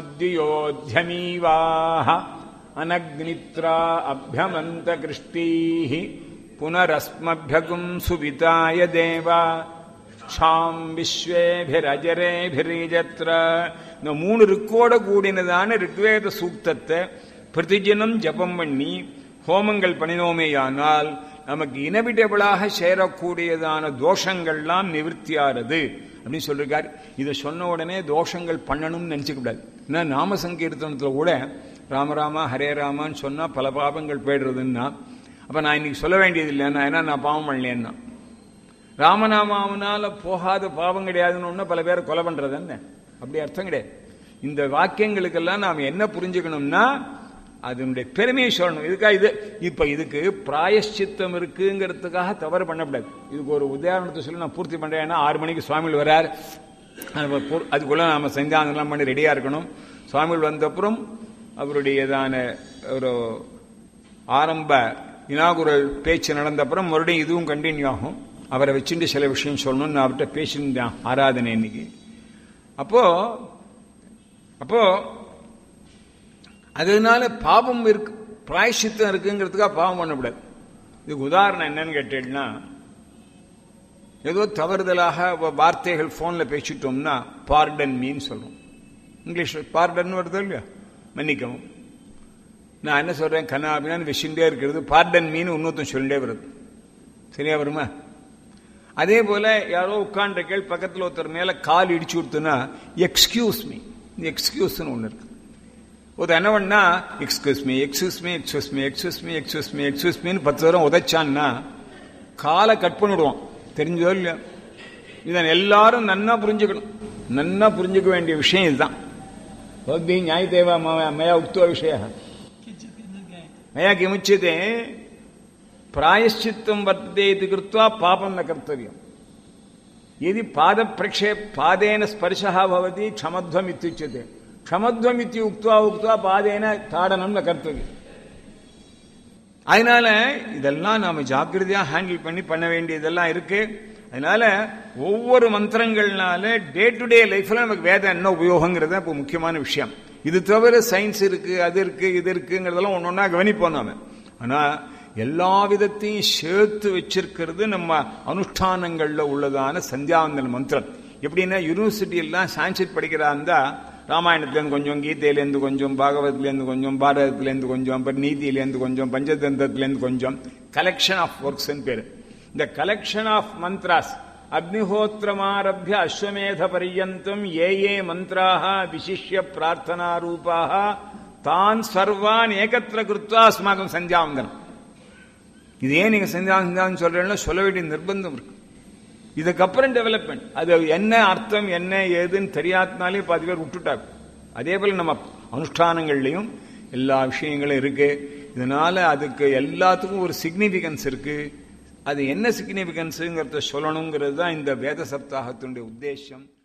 அஸ்மத்யோத்யமீவாஹ அனக்னித்ரா அப்யமந்த கிருஷ்டீஹி புனரஸ்மப்யகும் சுவிதாய தேவா ஷாம் விஸ்வேபிரஜரேபிரிஜத்ர. இந்த மூணு ரிக்கோட கூடினதான ரிக்வேத சூக்தத்தை பிரதிஜனம் ஜபம் பண்ணி ஹோமங்கள் பண்ணினோமேயானால் நமக்கு இனவிடபிளாக சேரக்கூடியதான தோஷங்கள்லாம் நிவர்த்தியாகிறது அப்படின்னு சொல்லிருக்காரு. இதை சொன்ன உடனே தோஷங்கள் பண்ணணும்னு நினைச்சுக்க கூடாது. ஏன்னா நாம சங்கீர்த்தனத்துல கூட ராமராமா ஹரே ராமான்னு சொன்னா பல பாவங்கள் போயிடுறதுன்னா, அப்ப நான் இன்னைக்கு சொல்ல வேண்டியது இல்லைன்னா ஏன்னா நான் பாவம் பண்ணலேன்னா. ராமநாமாவனால போகாத பாவம் கிடையாதுன்னு பல பேரை கொலை பண்றது என்ன? அப்படி அர்த்தம் கிடையாது. இந்த வாக்கியங்களுக்கெல்லாம் நாம் என்ன புரிஞ்சுக்கணும்னா அதனுடைய பெருமையை சொல்லணும். இதுக்காக இது இப்ப இதுக்கு பிராயஷ்சித்தம் இருக்குங்கிறதுக்காக தவறு பண்ணக்கூடாது. இதுக்கு ஒரு உதாரணத்தை சொல்லி நான் பூர்த்தி பண்றேன். ஆறு மணிக்கு சுவாமிகள் வரார், அதுக்குள்ள நாம சந்தியாவந்தனம் பண்ணி ரெடியா இருக்கணும். சுவாமிகள் வந்தப்புறம் அவருடையதான ஒரு ஆரம்ப இனாகுரல் பேச்சு நடந்த அப்புறம் மறுபடியும் இதுவும் கண்டினியூ ஆகும். அவரை வச்சுட்டு சில விஷயம் சொல்லணும்னு அவர்கிட்ட பேசியிருந்தேன் ஆராதனை இன்னைக்கு. அப்போ அப்போ அதனால பாவம் இருக்கு, பிராயஷ்சித்தம் இருக்குங்கிறதுக்காக பாவம் பண்ணக்கூடாது. இதுக்கு உதாரணம் என்னன்னு கேட்டீங்கன்னா, ஏதோ தவறுதலாக வார்த்தைகள் போன்ல பேசிட்டோம்னா பார்டன் மீன் சொல்றோம். இங்கிலீஷ் பார்டன் வருது இல்லையா, மன்னிக்கவும். நான் என்ன சொல்றேன், கண்ணாபின்னு விஷயண்டே இருக்கிறது, பார்டன் மீன் இன்னொருத்தம் சொல்லிட்டே வருது. சரியா வருமா? அதே போல யாரோ உட்கார்ந்த கேள் பக்கத்தில் ஒருத்தர் மேல கால் இடிச்சு கொடுத்துனா எக்ஸ்கியூஸ் மீ, எக்ஸ்கியூஸ் ஒண்ணு இருக்கு. ஒரு என்ன பண்ணா excuse me excuse me excuse me excuse me excuse me excuse மீன்னு பத்து தரம் உதைச்சான்னா காலை கட் பண்ணிடுவோம். தெரிஞ்சதோ இல்லையா? இதை எல்லாரும் நன்னா புரிஞ்சுக்கணும். நன்னா புரிஞ்சுக்க வேண்டிய விஷயம் இதுதான். நியாய தேவா மயா உக்தோ விஷய மயா கிமுச்சியதே प्रायश्चित्तं वर्तते इति कृत्वा पापं न कर्तव्यम्. यदि पाद प्रक्षेप पादेन स्पर्शः भवति क्षमध्वम् इत्युच्यते. क्षमध्वम् इति उक्त्वा उक्त्वा पादेन ताडनं न कर्तव्यम्. அதனால இதெல்லாம் நாம ஜாக்கிரதையா ஹேண்டில் பண்ணி பண்ண வேண்டியதெல்லாம் இருக்கு. அதனால ஒவ்வொரு மந்திரங்கள்னால டே டு டே லைஃப்ல நமக்கு வேதம் என்ன உபயோகங்கிறது இப்போ முக்கியமான விஷயம். இது தவிர சயின்ஸ் இருக்கு, அது இருக்கு, இது இருக்குங்கிறதெல்லாம் ஒன்னொன்னா கவனிப்போம் நாம. ஆனா எல்லா விதத்தையும் சேர்த்து வச்சிருக்கிறது நம்ம அனுஷ்டானங்கள்ல உள்ளதான சந்தியாவந்தன மந்திரம். எப்படின்னா யூனிவர்சிட்டி எல்லாம் சான்ஸ்கிரிட் படிக்கிறா இருந்தா ராமாயணத்திலேருந்து கொஞ்சம், கீதையிலேருந்து கொஞ்சம், பாகவத்திலேருந்து கொஞ்சம், பாரதத்திலேருந்து கொஞ்சம், அப்புறம் நீதியிலேருந்து கொஞ்சம், பஞ்சதந்திரத்திலேருந்து கொஞ்சம், கலெக்ஷன் ஆஃப் ஒர்க்ஸ் பேரு. இந்த கலெக்ஷன் ஆஃப் மந்த்ராஸ் அக்னிஹோத்திரமாரபிய அஸ்வமேத பரியந்தம் ஏ ஏ மந்த்ராக விசிஷ்ய பிரார்த்தனா ரூபாக தான் சர்வான் ஏகத்திர கிருத்வா அஸ்மாகம் சந்தியாவந்தனம். இது ஏன் நீங்க சந்தியாவந்தனம் சொல்றீங்கன்னா சொல்ல வேண்டிய நிர்பந்தம் இருக்கு. இதுக்கப்புறம் டெவலப்மெண்ட், அது என்ன அர்த்தம் என்ன ஏதுன்னு தெரியாதனாலே பாதி பேர் விட்டுட்டாங்க. அதே போல நம்ம அனுஷ்டானங்கள்லையும் எல்லா விஷயங்களும் இருக்கு. இதனால அதுக்கு எல்லாத்துக்கும் ஒரு சிக்னிபிகன்ஸ் இருக்கு. அது என்ன சிக்னிபிகன்ஸுங்கிறத சொல்லணுங்கிறது தான் இந்த வேத சப்தாகத்தினுடைய உத்தேசம்.